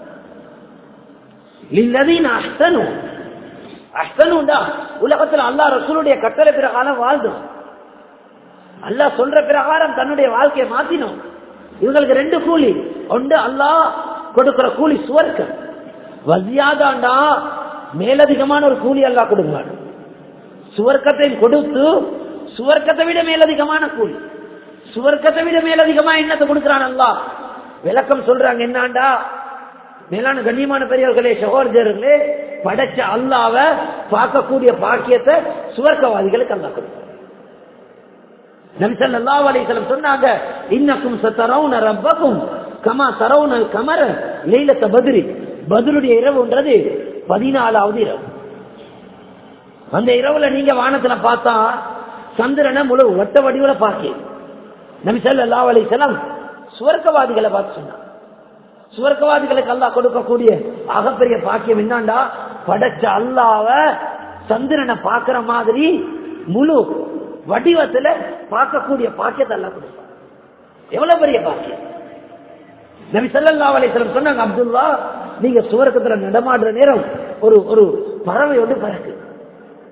லில்லதீன அஹ்ஸனு, அஹ்ஸனுடா உலகத்துல அல்லாஹ் ரசூலுடைய கட்டளை பிரகாரம் வாழ்ந்தோம், அல்லாஹ் சொல்ற பிரகாரம் தன்னுடைய வாழ்க்கையை மாத்தினோம். இவங்களுக்கு ரெண்டு கூலி. ஒன்று அல்லாஹ் கொடுக்கிற கூலி சுவர்க்கம், வசியாதாண்டா மேலதிகமான ஒரு கூலி அல்லாஹ் கொடுப்பான். சுவர்க்கத்தை கொடுத்து சுவர்க்கத்தை விட மேலதிகமான கூலி, சுவர்க்கத்தை விட மேலதிகமா என்னத்தை கொடுக்கிறான் அல்லாஹ். விளக்கம் சொல்றாங்க என்னாண்டா, மேலான கண்ணியமான பெரியவர்களே, சகோதரர்களே, படைச்ச அல்லாஹ்வ பார்க்கக்கூடிய பாக்கியத்தை சுவர்க்கவாதிகளுக்கு அல்லாஹ் கொடுக்கிறான். நபி ஸல்லல்லாஹு அலைஹி வஸல்லம் சொன்னாங்க, இன்னக்கும் சதரவுன ரப்பக்கும் கமா தரவுனல் கமர லைலத்த பத்ரி. பத்ருடைய இரவுன்றது பதினாலாவது இரவு. அந்த இரவுல நீங்க வானத்துல பார்த்தா சந்திரனை முழு வட்ட வடிவுல பார்க்க. நபி ஸல்லல்லாஹு அலைஹி வஸல்லம் சுவர்க்கவாதிகளை பார்த்து சொன்னாங்க, சுவர்க்கவாதிகளுக்கு அல்லாஹ் கொடுக்கக்கூடிய அகப்பெரிய பாக்கியம் என்னண்டா, படைச்ச அல்லாஹ்வ சந்திரனை பார்க்கிற மாதிரி முழு வடிவத்துல பார்க்கக்கூடிய பாக்கியத்தை அல்லாஹ் கொடுப்பார். எவ்வளவு பெரிய பாக்கியம். நபி ஸல்லல்லாஹு அலைஹி வஸல்லம் சொன்னாங்க, அப்துல்லா நீங்க சுவர்க்கத்துல நடமாடுற நேரம் ஒரு ஒரு பறவை வந்து பறக்கு.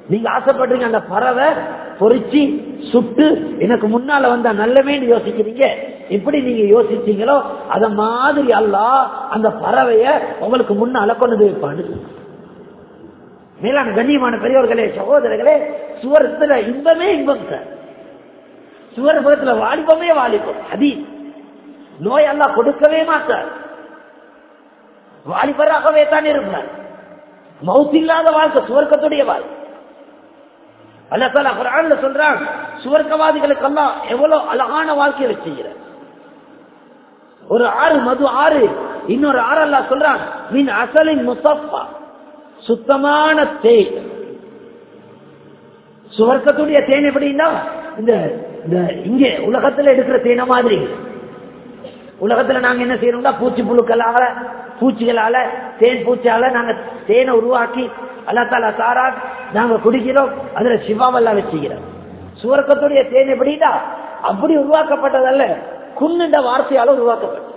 நீங்க ஆசைப்படுறீங்க அந்த பறவை பொறிச்சு சுட்டு எனக்கு முன்னால வந்தா நல்லமேன்னு யோசிக்கிறீங்க. எப்படி நீங்க யோசிச்சீங்களோ அத மாதிரி அல்லாஹ் அந்த பறவைய உங்களுக்கு முன்னால கொண்டு வைப்பான்னு. மேலான கண்ணியமான பெரியவர்களே, சகோதரர்களே, சுவர்க்கத்துல இன்பமே இன்பம் சார். சுவர்க்கத்துல வாலிபமே வாலிபம். ஹதீஸ் நோய் அல்லாஹ் கொடுக்கவே மாட்டார். வாலிபராகவே தான் இருப்பார். மவுத் இல்லாத வாழ்க்கை சுவர்க்கத்துடைய வாழ்க்கை. அல்லாஹ் தஆலா குர்ஆன்ல சொல்றான், சுவர்க்கவாதிகளுக்கு அல்லாஹ் எவ்வளவு அழகான வாழ்க்கையை வச்சிருக்கிறார். ஒரு ஆறு மது ஆறு, இன்னொரு ஆறு அல்லாஹ் சொல்றான் மின் அஸலின் முஸஃபா, சுத்தமான தேன். சுவர்க்கத்துடைய தேன் எப்படின்னா இந்த இங்கே உலகத்துல எடுக்கிற தேனை மாதிரி. உலகத்துல நாங்க என்ன செய்யறோம்னா பூச்சி புழுக்களால பூச்சிகளால தேன் பூச்சியால நாங்க தேனை உருவாக்கி அல்லாஹ் தஆலா தாரா நாங்க குடிக்கிறோம். அதுல சிவாவெல்லாம் வச்சுக்கிறோம். சுவர்க்கத்துடைய தேன் எப்படின்னா அப்படி உருவாக்கப்பட்டதல்ல, குன்னுண்ட வார்த்தையால உருவாக்கப்பட்டது.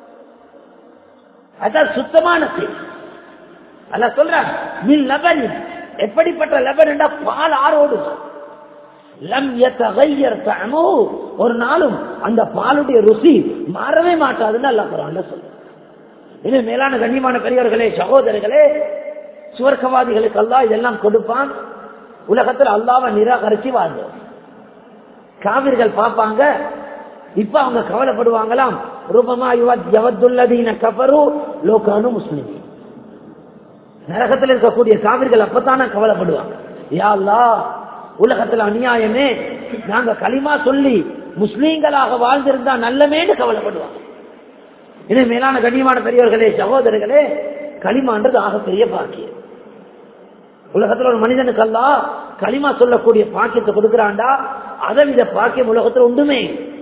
அதான் சுத்தமான தேன். அல்லாஹ் சொல்றான் மின் லபன், எப்படிப்பட்ட லபன் என்றா பால் ஆரோடு லம் யதகய்யர் தஅமு, ஒரு நாளும் அந்த பாலுடைய ருசி மாறவே மாட்டாதுன்னு அல்லாஹ் குர்ஆன்ல சொல்றான். இது மேலான கண்ணியமான பெரியவர்களே, சகோதரர்களே, சுவர்க்கவாதிகளுக்கு அல்லாஹ் இதெல்லாம் கொடுப்பான். உலகத்தில் அல்லாஹ்வை நிராகரிச்சு வாழ்ந்தோம். காவிர்கள் பார்ப்பாங்க, இப்ப அவங்க கவலைப்படுவாங்களாம், ரூபமா யவத்துல்லதீன கஃபரு லோ கானூ முஸ்லிமீன். நரகத்தில் இருக்கக்கூடிய காவிர்கள் அப்பத்தான கவலைப்படுவாங்க, யா அல்லாஹ் உலகத்துல அநியாயமே, நாங்க களிமா சொல்லி முஸ்லீம்களாக வாழ்ந்திருந்தா நல்லமேன்னு கவலைப்படுவாங்க. இது மேலான கண்ணியமான பெரியவர்களே, சகோதரர்களே, களிமான்றது ஆகப்பெரிய பாக்கியம். உலகத்துல ஒரு மனிதனுக்கு அல்லாஹ் களிமா சொல்லக்கூடிய பாக்கியத்தை கொடுக்கிறான்டா, அதை வித பாக்கியம் உலகத்துல உண்டுமே.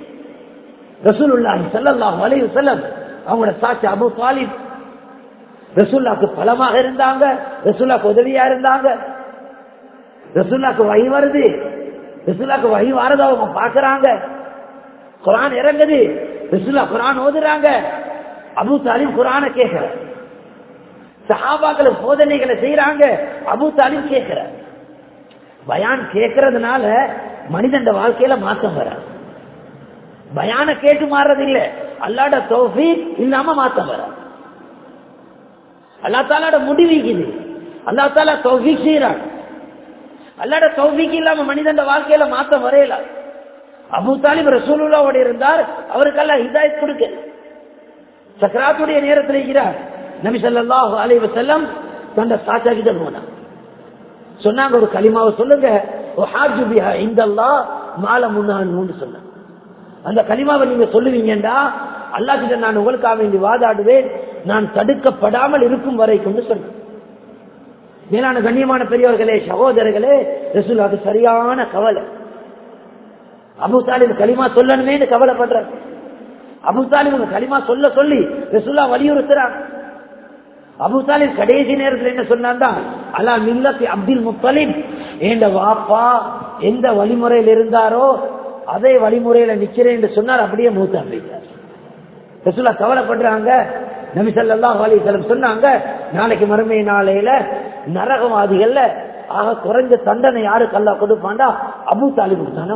ரசூலுல்லாஹி ஸல்லல்லாஹு அலைஹி வஸல்லம் அவங்களோட சாட்சி அபூ தாலிப் ரசூலுல்லாஹ்க்கு பலமாக இருந்தாங்க, ரசூலுல்லாஹ்க்கு உதவியா இருந்தாங்க. ரசூலுல்லாஹ்க்கு வஹி வருது, ரசூலுல்லாஹ்க்கு வஹி வரத அவங்க பாக்குறாங்க. குர்ஆன் இறங்குது, ரசூலுல்லாஹ் குர்ஆன் ஓதுறாங்க. அபூ தாலிப் குர்ஆனை கேட்கிறார். சஹாபாக்கள் போதனைகளை செய்யறாங்க, அபூ தாலிப் கேட்கிறார். பயான் கேட்கறதுனால மனிதன் வாழ்க்கையில மாற்றம் வராது. பயான கேட்டு மாறுறது இல்ல, அல்லாஹ்வோட தௌஃபீக் இல்லாம மாற்றம் வராது. அல்லாஹ் தஆலாவோட முடிவுக்குது, அல்லாஹ் தஆலா தௌஃபீக் செய்யறான். அல்லாஹ்வோட தௌஃபீக் இல்லாம மனிதன் வாழ்க்கையில மாற்றம் வரையல. அபூ தாலிப் ரசூலுல்லாஹ்வோட இருந்தார், அவருக்கு அல்லாஹ் ஹிதாயத் கொடுக்க. சக்ராத்துடைய நேரத்தில் இருக்கிறார். நபி ஸல்லல்லாஹு அலைஹி வஸல்லம் தந்த சாச்சா கிட்ட போனாங்க, சொன்னாங்க ஒரு கலிமாவை சொல்லுங்க, வஹாஜு பிஹா இன்தல்லாஹ் மால முன்னான்னு சொன்னாங்க. அந்த கலிமாவை நீங்க சொல்லுவீங்கடா அல்லாஹ் கிட்ட நான் உங்களுக்காக வேண்டி வாதாடுவேன், நான் தடுக்கப்படாமல் இருக்கும் வரைக்கும் சொன்னேன். மேலான கண்ணியமான பெரியவர்களே, சகோதரர்களே, ரசூலுல்லாஹ்க்கு சரியான கவலை. அபூ தாலிப் கலிமா சொல்லணுமே கவலைப்படுறார். அபூ தாலிப் கலிமா சொல்ல சொல்லி ரசூலுல்லாஹ் வலியுறுத்துறார். அபூ தாலிப் கடைசி நேரத்தில் என்ன சொன்னார்டா, அலா மில்லத்தி அப்துல் முத்தலிப், என்ற வாப்பா எந்த வழிமுறையில் இருந்தாரோ அதே வழிமுறையில நிக்கிறேன் என்று சொன்னார். அப்படியே மூத்தா போயிட்டார். ரசூலுல்லாஹ் கவலைப்படுறாங்க. நபி ஸல்லல்லாஹு அலைஹி வஸல்லம் சொன்னாங்க, நாளைக்கு மறுமை நாளையில நரகவாதிகள்ல ஆக குறைஞ்ச தண்டனை யாருக்கு அல்லாஹ் கொடுப்பாண்டா, அபூ தாலிபுக்கு தானே.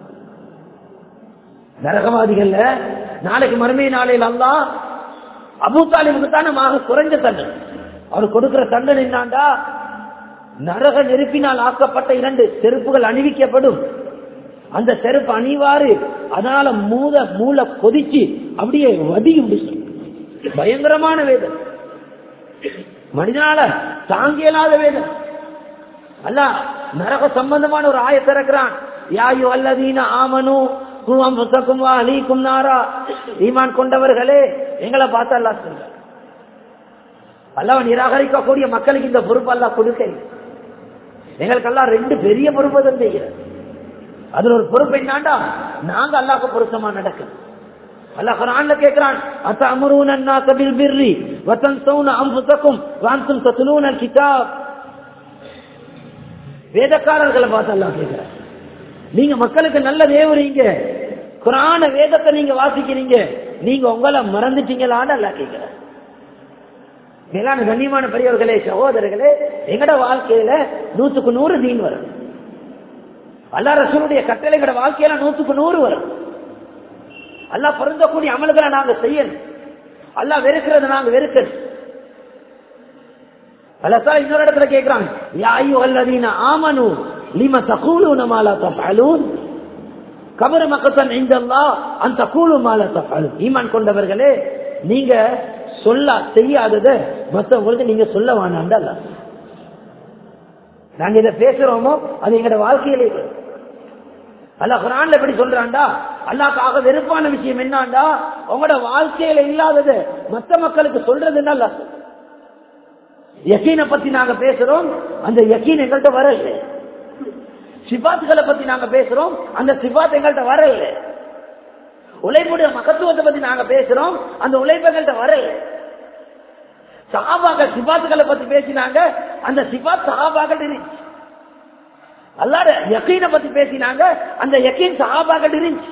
நரகவாதிகள்ல நாளைக்கு மறுமை நாளையில் அல்லாஹ் அபூ தாலிபுக்கு தானே ஆக குறைஞ்ச தண்டனை. அவர் கொடுக்கிற தண்டனை என்னாண்டா, நரக நெருப்பினால் ஆக்கப்பட்ட இரண்டு செருப்புகள் அணிவிக்கப்படும். அந்த செருப்பு அணிவாரு, அதனால மூல மூல கொதிச்சு அப்படியே வடியும். பயங்கரமான வேதனை, மனிதனால தாங்க இயலாத வேதனை. அல்லாஹ் நரக சம்பந்தமான ஒரு ஆயத்தை இறக்குறான், யா அய்யுஹல்லதீன ஆமனூ கூ அன்ஃபுஸக்கும் வ அஹ்லீக்கும் நாரா, ஈமான் கொண்டவர்களே எங்களை பார்த்து அல்லாஹ் சொல்றார். அல்லாஹ் நிராகரிக்கக்கூடிய மக்களுக்கு இந்த பொறுப்பு அல்லாஹ் கொடுக்க, எங்களுக்கு எல்லாம் ரெண்டு பெரிய பொறுப்பு தான் செய்கிறார். அதுல ஒரு பொறுப்பு என்னாண்டா, நாங்க அல்லாஹ்க்கு பொருத்தமா நடக்கணும். அல்லாஹ் குர்ஆன்ல கேக்குறான், அத்தஅமுரூன அன்-நாஸ பில் பிர்ரி வ தன்ஸூன அன்ஃபுஸக்கும் வ அன்தும் தத்லூனல் கிதாப். வேதக்காரர்களை பார்த்து அல்லாஹ் கேக்குறான், நீங்க மக்களுக்கு நல்ல தேவரீங்க, குர்ஆன வேதத்தை நீங்க வாசிக்கிறீங்க, நீங்க உங்களை மறந்துட்டீங்களான்னு அல்லாஹ் கேக்குறான். மேலான கண்ணியமான பெரியவர்களே, சகோதரர்களே, எங்கட வாழ்க்கையில நூத்துக்கு நூறு தீன் வரும். அல்லாஹ் ரசூலுடைய கட்டளை எங்கட வாழ்க்கையில நூத்துக்கு நூறு வரும். அல்லாஹ் பொருந்தக்கூடிய அமல்களை நாங்க செய்யணும். அல்லாஹ் வெறுக்கிறது நாங்க வெறுக்கணும். அல்லாஹ் இன்னொரு இடத்துல கேட்கிறான், யா அய்யுஹல்லதீன ஆமனூ லிம தகூலூன மா லா தஃஅலூன் கபர மக்கத்தன் இன்தல்லாஹ் அன் தகூலு மா லா தஃஅலூன். ஈமான் கொண்டவர்களே, நீங்க சொல்ல செய்யாதத மற்றவங்களுக்கு நீங்க சொல்ல வேண்டாம். அல்லாஹ் நாங்க இதை பேசுறோமோ அது எங்கட வாழ்க்கையிலே அல்லாஹ் குர்ஆன்ல எப்படி சொல்றான்டா, அல்லாஹ்க்காக வெறுப்பான விஷயம் என்னண்டா, உங்களோட வாழ்க்கையில இல்லாதது மற்ற மக்களுக்கு சொல்றது என்ன. அல்லாஹ் யகீனை பத்தி நாங்க பேசுறோம், அந்த யகீன் எங்கள்கிட்ட வரல. சிபாத்துகளை பத்தி நாங்க பேசுறோம், அந்த சிபாத் எங்கள்கிட்ட வரல. உழைப்புடைய மகத்துவத்தை பத்தி நாங்க பேசுறோம், அந்த உழைப்பு எங்கள்கிட்ட வரல. சஹாபாக்கள் சிபாத்துகளை பத்தி பேசினாங்க, அந்த சிபாத் சஹாபாக்கள் இருந்துச்சு. அல்லாஹ்வுடைய யகீனை பத்தி பேசினாங்க, அந்த யகீன் சஹாபாக்கள் இருந்துச்சு.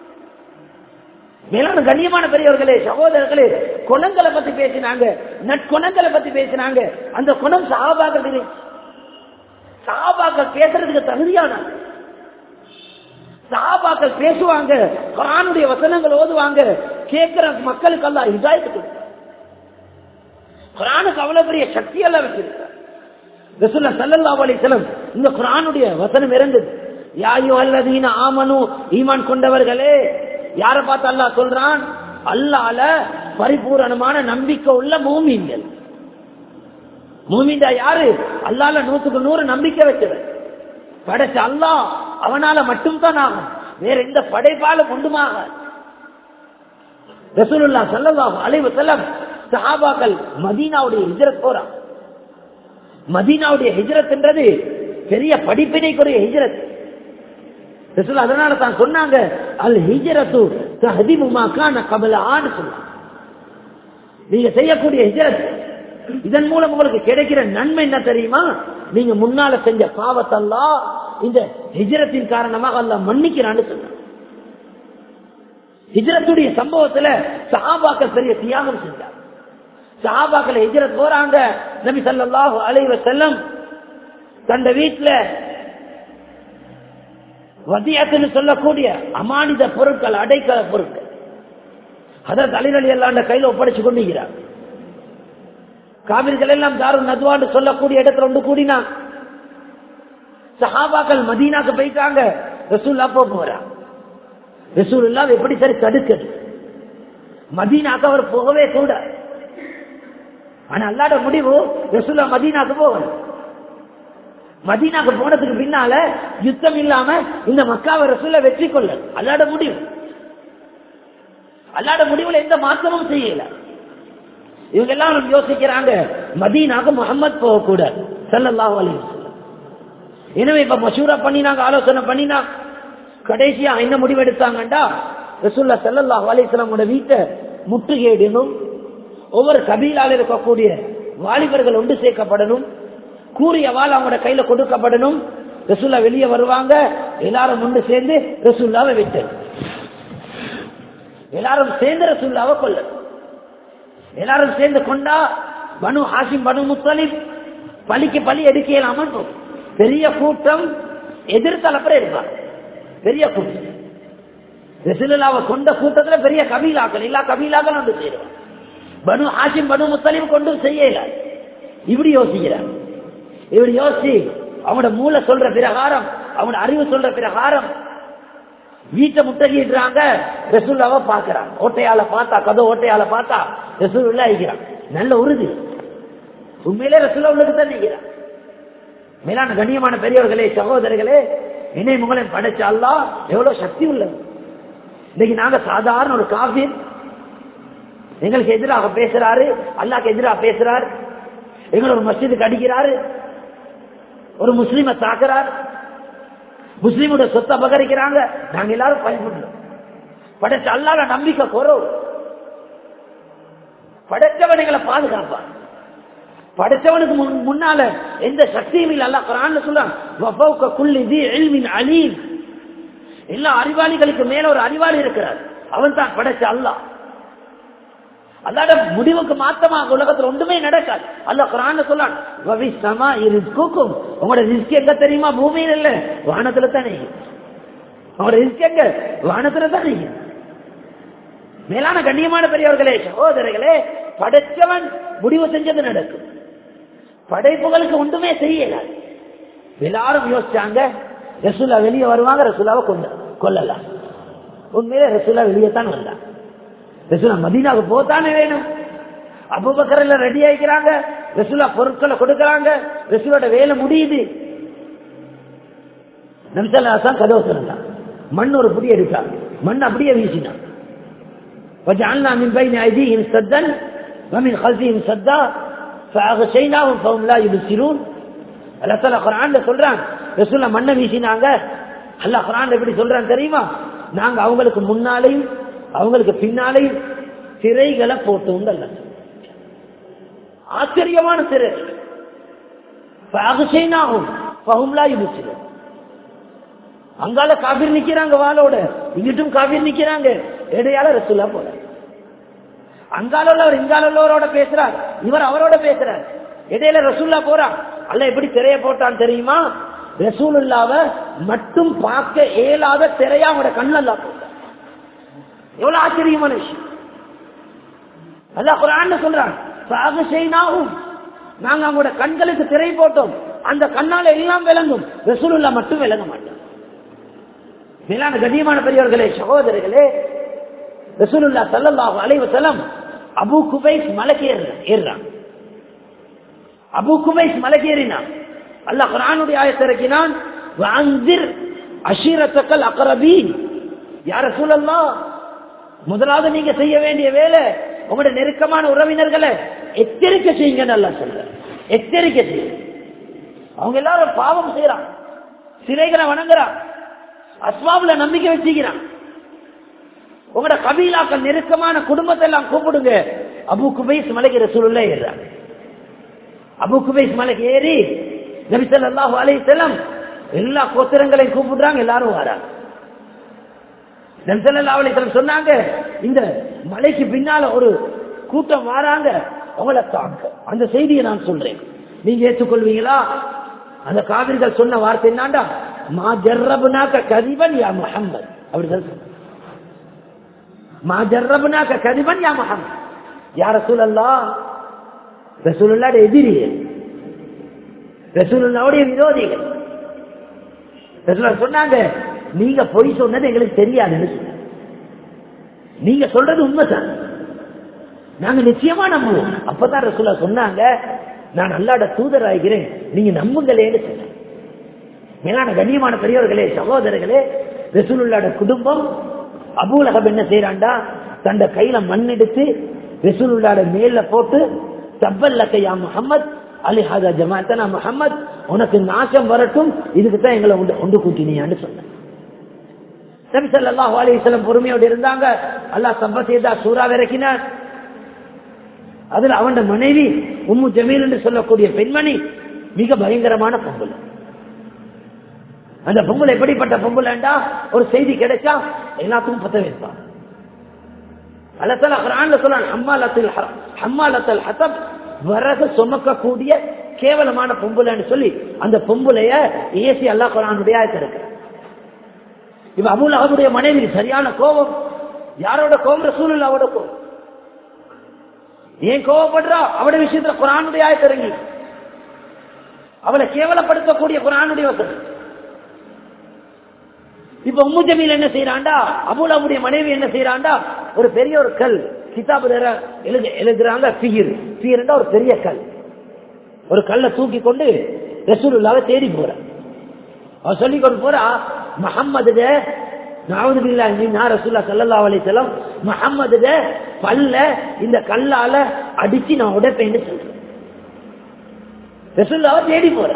மேலான கண்ணியமான பெரியவர்களே, சகோதரர்களே, குணங்களை பத்தி பேசினாங்க, நற்குணங்களை பத்தி பேசினாங்க, அந்த குணம் சஹாபாக்கள் இருந்துச்சு. சஹாபாக்கள் பேசுறதுக்கு தகுதியான, சஹாபாக்கள் பேசுவாங்க, குர்ஆனுடைய வசனங்கள் ஓதுவாங்க, கேட்கிற மக்களுக்கு அல்லாஹ் ஹிதாயத் கொடுத்தார். குர்ஆனுக்கு அவ்வளவு பெரிய சக்தி எல்லாம் வச்சிருக்கார். ரசூலுல்லாஹ் ஸல்லல்லாஹு அலைஹி வஸல்லம் இந்த குர்ஆனுடைய வசனம் இருந்தது, யா அய்யுஹல்லதீன ஆமனூ, ஈமான் கொண்டவர்களே. யாரை பார்த்து அல்லாஹ் சொல்றான்? அல்லாஹ்ல பரிபூரணமான நம்பிக்கை உள்ள மூமின்கள். மூமின்டா யாரு? அல்லாஹ்ல நூற்றுக்கு நூறு நம்பிக்கை வச்சவர். படைச்ச அல்லாஹ் அவனால மட்டும்தான் ஆகும், வேற எந்த படைப்பாலும் ஒன்றுமாக. ரசூலுல்லாஹ் ஸல்லல்லாஹு அலைஹி வஸல்லம் சஹாபாக்கள் மதீனாவுடைய ஹிஜ்ரத் போறாங்க. மதீனாவுடைய ஹிஜ்ரத் என்றது பெரிய படிப்பினைக்குரிய ஹிஜ்ரத். ரசூல் அதனால தான் சொன்னாங்க, அல் ஹிஜ்ரத்து தஹ்திமு மா கான கப்ல ஆன். நீங்க செய்யக்கூடிய ஹிஜ்ரத், இதன் மூலம் உங்களுக்கு கிடைக்கிற நன்மை என்ன தெரியுமா? நீங்க முன்னால செஞ்ச பாவத்தை அல்லாஹ் இந்த ஹிஜ்ரத்தின் காரணமாக அல்லாஹ் மன்னிக்கிறான்னு சொன்னாங்க. ஹிஜ்ரத்துடைய சம்பவத்துல சஹாபாக்கள் பெரிய தியாகம் செஞ்சாங்க. சஹாபாக்கள் ஹிஜ்ரத் போறாங்க. நபி ஸல்லல்லாஹு அலைஹி வஸல்லம் தந்த வீட்டுல வதியத்துன்னு சொல்லக்கூடிய அமானித பொருட்கள், அடைக்கல பொருட்கள், ஹஜ்ரத் அலி ரலியல்லாஹு அன்ஹு கையில ஒப்படைச்சு கொண்டிருக்கிறார். காபிர்கள் எல்லாம் தாருன் நத்வான்னு சொல்லக்கூடிய இடத்துல ஒன்று கூடினா. சஹாபாக்கள் மதீனாக்கு போயிட்டாங்க. ரசூலுல்லாஹ் போறாங்க. ரசூலுல்லாஹ் எப்படி சரி தடுக்கிறது? மதீனாக்கு அவர் போகவே கூட. ஆனா அல்லாஹ்வுடைய முடிவு ரசூலுல்லாஹ் மதீனாக்கு போகணும். மதீனாக்கு போனதுக்கு பின்னால யுத்தம் இல்லாம இந்த மக்காவை ரசூலுல்லாஹ் வெற்றி கொள்ள அல்லாஹ்வுடைய முடிவு. அல்லாஹ்வுடைய முடிவுல எந்த மாற்றமும் செய்யல. இவங்க எல்லாம் யோசிக்கிறாங்க, மதீனாக்கு முஹம்மது போக கூடாது ஸல்லல்லாஹு அலைஹி வஸல்லம். எனவே இப்ப மஷூரா பண்ணினாங்க, ஆலோசனை பண்ணினா. கடைசியா என்ன முடிவு எடுத்தாங்கண்டா, ரசூலுல்லாஹ் ஸல்லல்லாஹு அலைஹி வஸல்லம் வீட்டை முற்றுகையிடணும், ஒவ்வொரு கபீலால இருக்கக்கூடிய வாலிபர்கள் ஒன்று சேர்க்கப்படணும், கூறிய வாள் அவங்களோட கையில கொடுக்கப்படணும். ரசூலுல்லாஹ் வெளியே வருவாங்க, எல்லாரும் ஒன்று சேர்ந்து ரசூலுல்லாஹ்வை வெட்டணும். எல்லாரும் சேர்ந்து ரசூலுல்லாஹ்வை கொல்லணும். எல்லாரும் சேர்ந்து கொண்டா பனு ஹாஷிம் பனு முத்தலிப் பலிக்கு பலி எடுக்கலாம பெரிய கூட்டம் எதிர்த்தலப்புற இருப்பாங்க. பெரிய கூட்டம் ரசூலுல்லாஹ்வை கொண்ட கூட்டத்துல பெரிய கபீலாக்கள், எல்லா கபீலாக்கள் வந்து சேருவாங்க. பனு ஹாஷிம் பனு முத்தலிப் கொண்டு செய்யல. இப்படி யோசிக்கிறாங்க. இப்படி யோசிச்சு அவங்களோட மூளை சொல்ற பிரகாரம், அவங்களோட அறிவு சொல்ற பிரகாரம் வீட்டை முட்டகிடுறாங்க. ரசூலுல்லாஹ்வை பாக்குறாங்க. ஓட்டையால பார்த்தா, கதவு ஓட்டையால பார்த்தா ரசூலுல்லாஹ் இருக்கிறான். நல்ல உறுதி, உண்மையிலே ரசூலுல்லாஹ் உள்ளுக்கு தான் இருக்கிறான். மேலான கண்ணியமான பெரியவர்களே, சகோதரர்களே, என்னை உங்களை படைச்ச அல்லாஹ் எவ்வளவு சக்தி உள்ளது. இன்னைக்கு நாங்க சாதாரண ஒரு காஃபிர் எங்களுக்கு எதிராக பேசுறாரு, அல்லாஹ்க்கு எதிராக பேசுறாரு, எங்களை ஒரு மஸ்ஜிதுக்கு அடிக்கிறாரு, ஒரு முஸ்லீமை தாக்குறாரு, முஸ்லீமுடைய சொத்தை அபகரிக்கிறாங்க. நாங்க எல்லாரும் பயன்படுறோம். படைச்ச அல்லாஹ்ல நம்பிக்கை குறவு. படைச்சவன் எங்களை பாதுகாப்பான். படைச்சவனுக்கு முன்னால எந்த சக்தியும் இல்லை. அல்லாஹ் குர்ஆன்ல சொல்றான், வஃபௌக குல்லி தி இல்மின் அலீம். எல்லா அறிவாளிகளுக்கு மேல ஒரு அறிவாளி இருக்கிறார், அவன் தான் படைச்ச அல்லாஹ். அல்லாட முடிவுக்கு மாத்தமாக உலகத்துல ஒன்றுமே நடக்காது. அல்லாஹ் குர்ஆன்ல சொல்றான், வவி சமா இரிஸ்குக்கும், உங்களோட ரிஸ்க் எங்க தெரியுமா? பூமியில இல்ல, வானத்துல தானே. உங்களோட ரிஸ்க் எங்க? வானத்துல தானே. மேலான கண்ணியமான பெரியவர்களே, சகோதரர்களே, படைச்சவன் முடிவு செஞ்சது நடக்கும். படைப்புகளுக்கு ஒன்றுமே செய்யல. எல்லாரும் யோசிச்சாங்க ரசூலா வெளியே வருவாங்க, ரசூலாவை கொண்டு கொல்லலாம். உண்மையிலே ரசூலா வெளியே தான் வந்தாங்க. ரசூலா மதீனாவுக்கு போத்தானே வேணும். அபூபக்கர் எல்லாம் ரெடி ஆகிக்கிறாங்க, ரசூலா பொருட்களை கொடுக்கறாங்க, ரசூலோட வேலை முடியுது. நபி ஸல்லல்லாஹு அலைஹி வஸல்லம் கதவு திறந்தாங்க, மண் ஒரு புடி எடுத்தாங்க, மண் அப்படியே வீசினாங்க. وجعلنا من بين ايديهم سدا ومن خلفهم سدا فاغشيناهم فهم لا يبصرون. அல்லாஹ் தஆலா குர்ஆன்ல சொல்றான், ரசூலா மண்ணை வீசினாங்க. அல்லாஹ் குர்ஆன்ல எப்படி சொல்றான் தெரியுமா? நாங்க அவங்களுக்கு முன்னாலேயும் அவங்களுக்கு பின்னாலேயும் திரைகளை போட்டோம். ஆச்சரியமான திரை. அங்கால காபீர் நிக்கிறாங்க வாளோட, இங்கிட்டும் காபீர் நிக்கிறாங்க, இடையால ரசூலா போல. அங்கால உள்ளவர் இங்கால உள்ளவரோட பேசுறார், இவர் அவரோட பேசுறார், இடையில ரசூல்லா போறான். அல்ல எப்படி திரைய போட்டான் தெரியுமா? ரசூலுல்லாவ மட்டும் பார்க்க இயலாத திரையா அவங்களோட கண்ணல்ல போட்டான். எவ்வளவு ஆச்சரியமான விஷயம். அல்லாஹ் குர்ஆன்ல சொல்றான், ஃபஅக்ஷைனாஹும், நாங்க அவங்களோட கண்களுக்கு திரை போட்டோம், அந்த கண்ணால எல்லாம் விளங்கும், ரசூலுல்லா மட்டும் விளங்க மாட்டான். மேலான கண்ணியமான பெரியவர்களே, சகோதரர்களே, ரசூலுல்லா ஸல்லல்லாஹு அலைஹி வஸல்லம் அபூ குபைஸ் மலைக்கு ஏறுறான். அபூ குபைஸ் மலைக்கு ஏறினான். அல்லாஹ் குர்ஆனுடைய ஆயத்தை இறக்கினான், வஅன்திர் அஷீரத்தக்கல் அக்ரபீன். யா ரசூலல்லாஹ், முதலாவது நீங்க செய்ய வேண்டிய வேலை உங்களுடைய நெருக்கமான உறவினர்களை எச்சரிக்கை செய்யுங்கன்னு அல்லாஹ் சொல்றார். எச்சரிக்கை செய்யுங்க. அவங்க எல்லாரும் பாவம் செய்யறான், சிலைகளை வணங்குறான், அஸ்வாபுல நம்பிக்கை வச்சுக்கிறான். உங்களோட கபீலாக்கள் நெருக்கமான குடும்பத்தை எல்லாம் கூப்பிடுங்க. அபூ குபைஸ் மலைக்கு ரசூலுல்லாஹ் ஏறுறாங்க. அபூ குபைஸ் மலைக்கு ஏறி நபி ஸல்லல்லாஹு அலைஹி வஸல்லம் எல்லா கோத்திரங்களையும் கூப்பிடுறாங்க, எல்லாரும் வராங்க. நபி ஸல்லல்லாஹு அலைஹி வஸல்லம் சொன்னாங்க, இந்த மலைக்கு பின்னால ஒரு கூட்டம் வராங்க, அவங்கள தாக்க. அந்த செய்தியை நான் சொல்றேன், நீங்க ஏற்றுக்கொள்வீங்களா? அந்த காவிர்கள் சொன்ன வார்த்தை என்னண்டா, மா ஜர்ரப்னாக கதிபன் யா முஹம்மத். அப்படி சொல்ல, மா ஜர்ரப்னாக கதிபன் யா முஹம்மத். யா ரசூலல்லாஹ், ரசூலுல்லாஹ்வுடைய எதிரிகள், ரசூலுல்லாஹ்வுடைய விரோதிகள். ரசூலுல்லாஹ் சொன்னாங்க, நீங்க பொய் சொன்னது எங்களுக்கு தெரியாதுன்னு சொன்னாங்க. நீங்க சொல்றது உண்மைதான், நாங்க நிச்சயமா நம்புவோம். அப்பதான் ரசூலுல்லாஹ் சொன்னாங்க, நான் அல்லாஹ்வுடைய தூதர் ஆகிறேன், நீங்க நம்புங்களேன்னு சொன்னாங்க. மேலான கண்ணியமான பெரியவர்களே, சகோதரர்களே, ரசூலுல்லாஹ்வுடைய குடும்பம் அபூ லஹப் என்ன செய்யறான்டா, தண்ட கையில மண் எடுத்து ரசூலுல்லாஹ்வுடைய மேல போட்டு, தப்பல்லக யா முஹம்மத் அலிஹாதா ஜமாஅத்தனா முஹம்மத், உனக்கு நாசம் வரட்டும், இதுக்கு தான் எங்களை ஒன்று கூட்டினியான்னு சொன்னாங்க. நபி ஸல்லல்லாஹு அலைஹி வஸல்லம் பொறுமையோடு இருந்தாங்க. அல்லாஹ் சப்ப செய்தா சூரா இறக்கினார். அதுல அவன் மனைவி உம்மு ஜமீல் என்று சொல்லக்கூடிய பெண்மணி மிக பயங்கரமான பொம்பளை. அந்த பொம்பளை எப்படிப்பட்ட பொம்பளைண்டா, ஒரு செய்தி கிடைச்சா எல்லாத்துக்கும் பத்த வைப்பான். அல்லாஹ் தஆலா குர்ஆன்ல சொல்றான், ஹம்மாலத்துல் ஹம்மாலத்துல் ஹதப், வரகு சுமக்கக்கூடிய கேவலமான பொம்பளைன்னு சொல்லி அந்த பொம்பளைய ஏசி அல்லாஹ் குர்ஆனுடைய ஆயத்தை இருக்கிறார். இப்ப அபூ லஹபுடைய மனைவி சரியான கோபம். யாரோட கோபம்? ரசூலுல்லாஹ்வோட கோபம். ஏன் கோபப்படுறா? அவருடைய விஷயத்துல குர்ஆனுடைய ஆயத்தை இறங்கி அவளை கேவலப்படுத்தக்கூடிய குர்ஆனுடைய வசனம். இப்ப உம்மு ஜமீல் என்ன செய்யறாண்டா, அபூ லஹபுடைய மனைவி என்ன செய்யறாண்டா, ஒரு பெரிய ஒரு கல் கிதாபு எழுதுறாங்க, ஃபிகிர் ஃபிகிர்னா ஒரு பெரிய கல், ஒரு கல்லை தூக்கி கொண்டு ரசூலுல்லாஹ்வை தேடி போற. அவ சொல்லி கொண்டு போறா, முஹம்மதுக நஅஊது பில்லாஹி மின் ரசூலுல்லாஹ் ஸல்லல்லாஹு அலைஹி வஸல்லம், முஹம்மதுக பல்ல இந்த கல்லால அடிச்சு நான் உடைப்பேன்னு சொல்றேன். ரசூலுல்லாஹ்வை தேடி போற.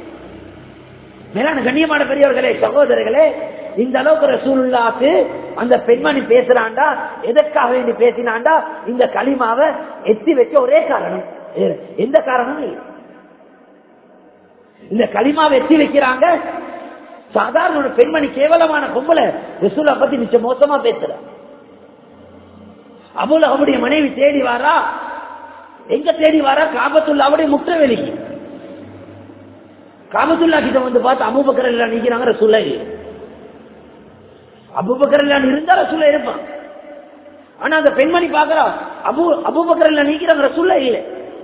மேலான கண்ணியமான பெரியவர்களே, சகோதரர்களே, இந்த அளவுக்கு ரசூலுல்லாஹ்க்கு அந்த பெண்மணி பேசுறாண்டா, எதற்காக வேண்டி பேசினாண்டா, இந்த கலிமாவை எத்தி வச்ச ஒரே காரணம், எந்த காரணமும் இல்லை. இந்த கலிமாவை எத்தி வைக்கிறாங்க. சாதாரண ஒரு பெண்மணி, கேவலமான பொம்பளை, ரசூலுல்லாஹ் பத்தி மிச்ச மோசமா பேசுற. அபூலஹபுடைய மனைவி தேடி வாரா. எங்க தேடி வாரா? காபத்துல்லாவுடைய முற்றவெளிக்கு. காபத்துல்லா கிட்ட வந்து பார்த்து அபூபக்கர் எல்லாம் நிக்கிறாங்க, ரசூலுல்லாஹ் இல்லை. அபூபக்கர் எல்லாம் இருந்தா ரசூலுல்லாஹ் இருப்பான். ஆனா அந்த பெண்மணி பாக்குறா, அபூ அபூபக்கர் எல்லாம் நிக்கிறாங்க, ரசூலுல்லாஹ் இல்லை.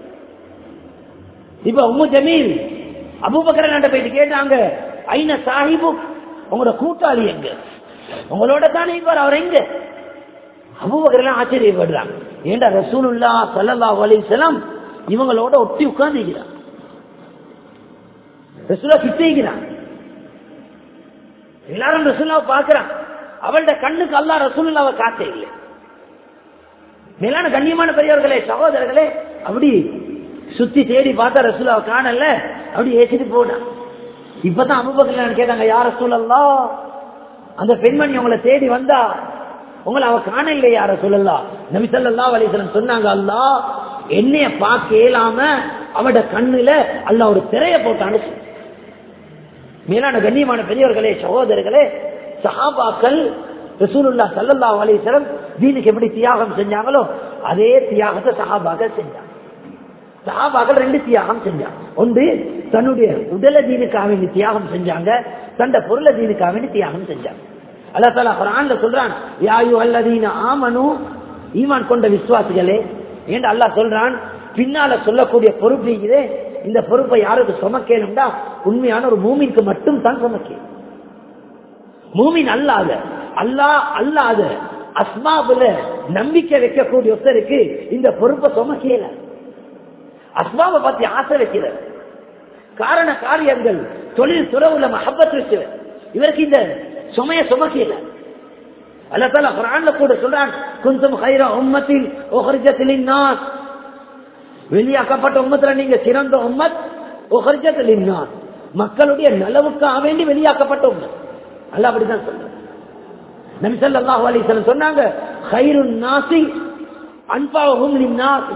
இப்ப உம்மு ஜமீல் அபூபக்கர் எல்லாம் போயிட்டு கேட்டாங்க, ஐன சாஹிபு, உங்களோட கூட்டாளி எங்க? உங்களோட தானே இருப்பார், அவர் எங்க? அபூபக்கர் எல்லாம் ஆச்சரியப்படுறாங்க. ஏண்டா ரசூலுல்லாஹ் ஸல்லல்லாஹு அலைஹி வஸல்லம் இவங்களோட ஒட்டி உட்கார்ந்துக்கிறான், ரசூலுல்லாஹ் கிட்டேக்கிறான். எல்லாரும் ரசூலுல்லாஹ் பாக்குறான். அவளுடைய கண்ணுக்கு அல்லாஹ் ரசூலுல்லாஹ்வை காட்டே இல்லை. மேலான கண்ணியமான பெரியவர்களே, சகோதரர்களே, அப்படி சுத்தி தேடி பார்த்தா ரசூலுல்லாஹ் காணல, அப்படி ஏசிட்டு போனான். இப்பதான் அபூபக்கர் கேட்டாங்க, யா ரசூலல்லாஹ், அந்த பெண்மணி உங்களை தேடி வந்தா உங்களை அவ காண இல்லையா ரசூலல்லாஹ்? நபி ஸல்லல்லாஹு அலைஹி வஸல்லம் சொன்னாங்க, அல்லாஹ் என்னைய பார்க்க இயலாம அவட கண்ணுல அல்லாஹ் ஒரு திரைய போட்டான்னு. மேலான கண்ணியமான பெரியவர்களே, சகோதரர்களே, சஹாபாக்கள் ரசூலுல்லாஹ் ஸல்லல்லாஹு அலைஹி வஸல்லம் தீனுக்கு எப்படி தியாகம் செஞ்சாங்களோ அதே தியாகத்தை சஹாபாக்கள் செஞ்சாங்க. சஹாபாக்கள் ரெண்டு தியாகம் செஞ்சாங்க. ஒன்று தன்னுடைய உடல தீனுக்காக வேண்டி தியாகம் செஞ்சாங்க, தந்த பொருள தீனுக்காக வேண்டி தியாகம் செஞ்சாங்க. அல்லாஹ் தஆலா குர்ஆன்ல சொல்றான், யா அய்யுஹல்லதீன ஆமனூ, ஈமான் கொண்ட விசுவாசிகளே என்று அல்லாஹ் சொல்றான். பின்னால சொல்லக்கூடிய பொறுப்பு இதே, இந்த பொறுப்பை யாருக்கு சுமக்கணும்டா உண்மையான ஒரு மூமினுக்கு மட்டும் தான் சுமக்க. மூமின் அல்லாத அல்லாஹ் அல்லாத அஸ்மாபுல நம்பிக்கை வைக்கக்கூடிய ஒருத்தருக்கு இந்த பொறுப்பை சுமக்கல. அஸ்மாவை பத்தி ஆசை வைக்கிறார், காரண காரியங்கள் தொழில் துறவுல மஹப்பத் வச்சு இவருக்கு இந்த சுமைய சுமக்கல. அல்லாஹ் தஆலா குர்ஆன்ல கூட சொல்றான், குன்தும் கைர உம்மத்தின் உஹ்ரிஜத் லின்னாஸ், வெளியாக்கப்பட்ட உம்மத்துல நீங்க சிறந்த உம்மத், உஹ்ரிஜத் லின்னாஸ், மக்களுடைய நலவுக்காக வேண்டி வெளியாக்கப்பட்ட உம்மத். அல்லாஹ் அப்படிதான் சொல்றான். நபி ஸல்லல்லாஹு அலைஹி வஸல்லம் சொன்னாங்க, கைருன் நாஸி அன்ஃபஉஹும் லின்னாஸ்,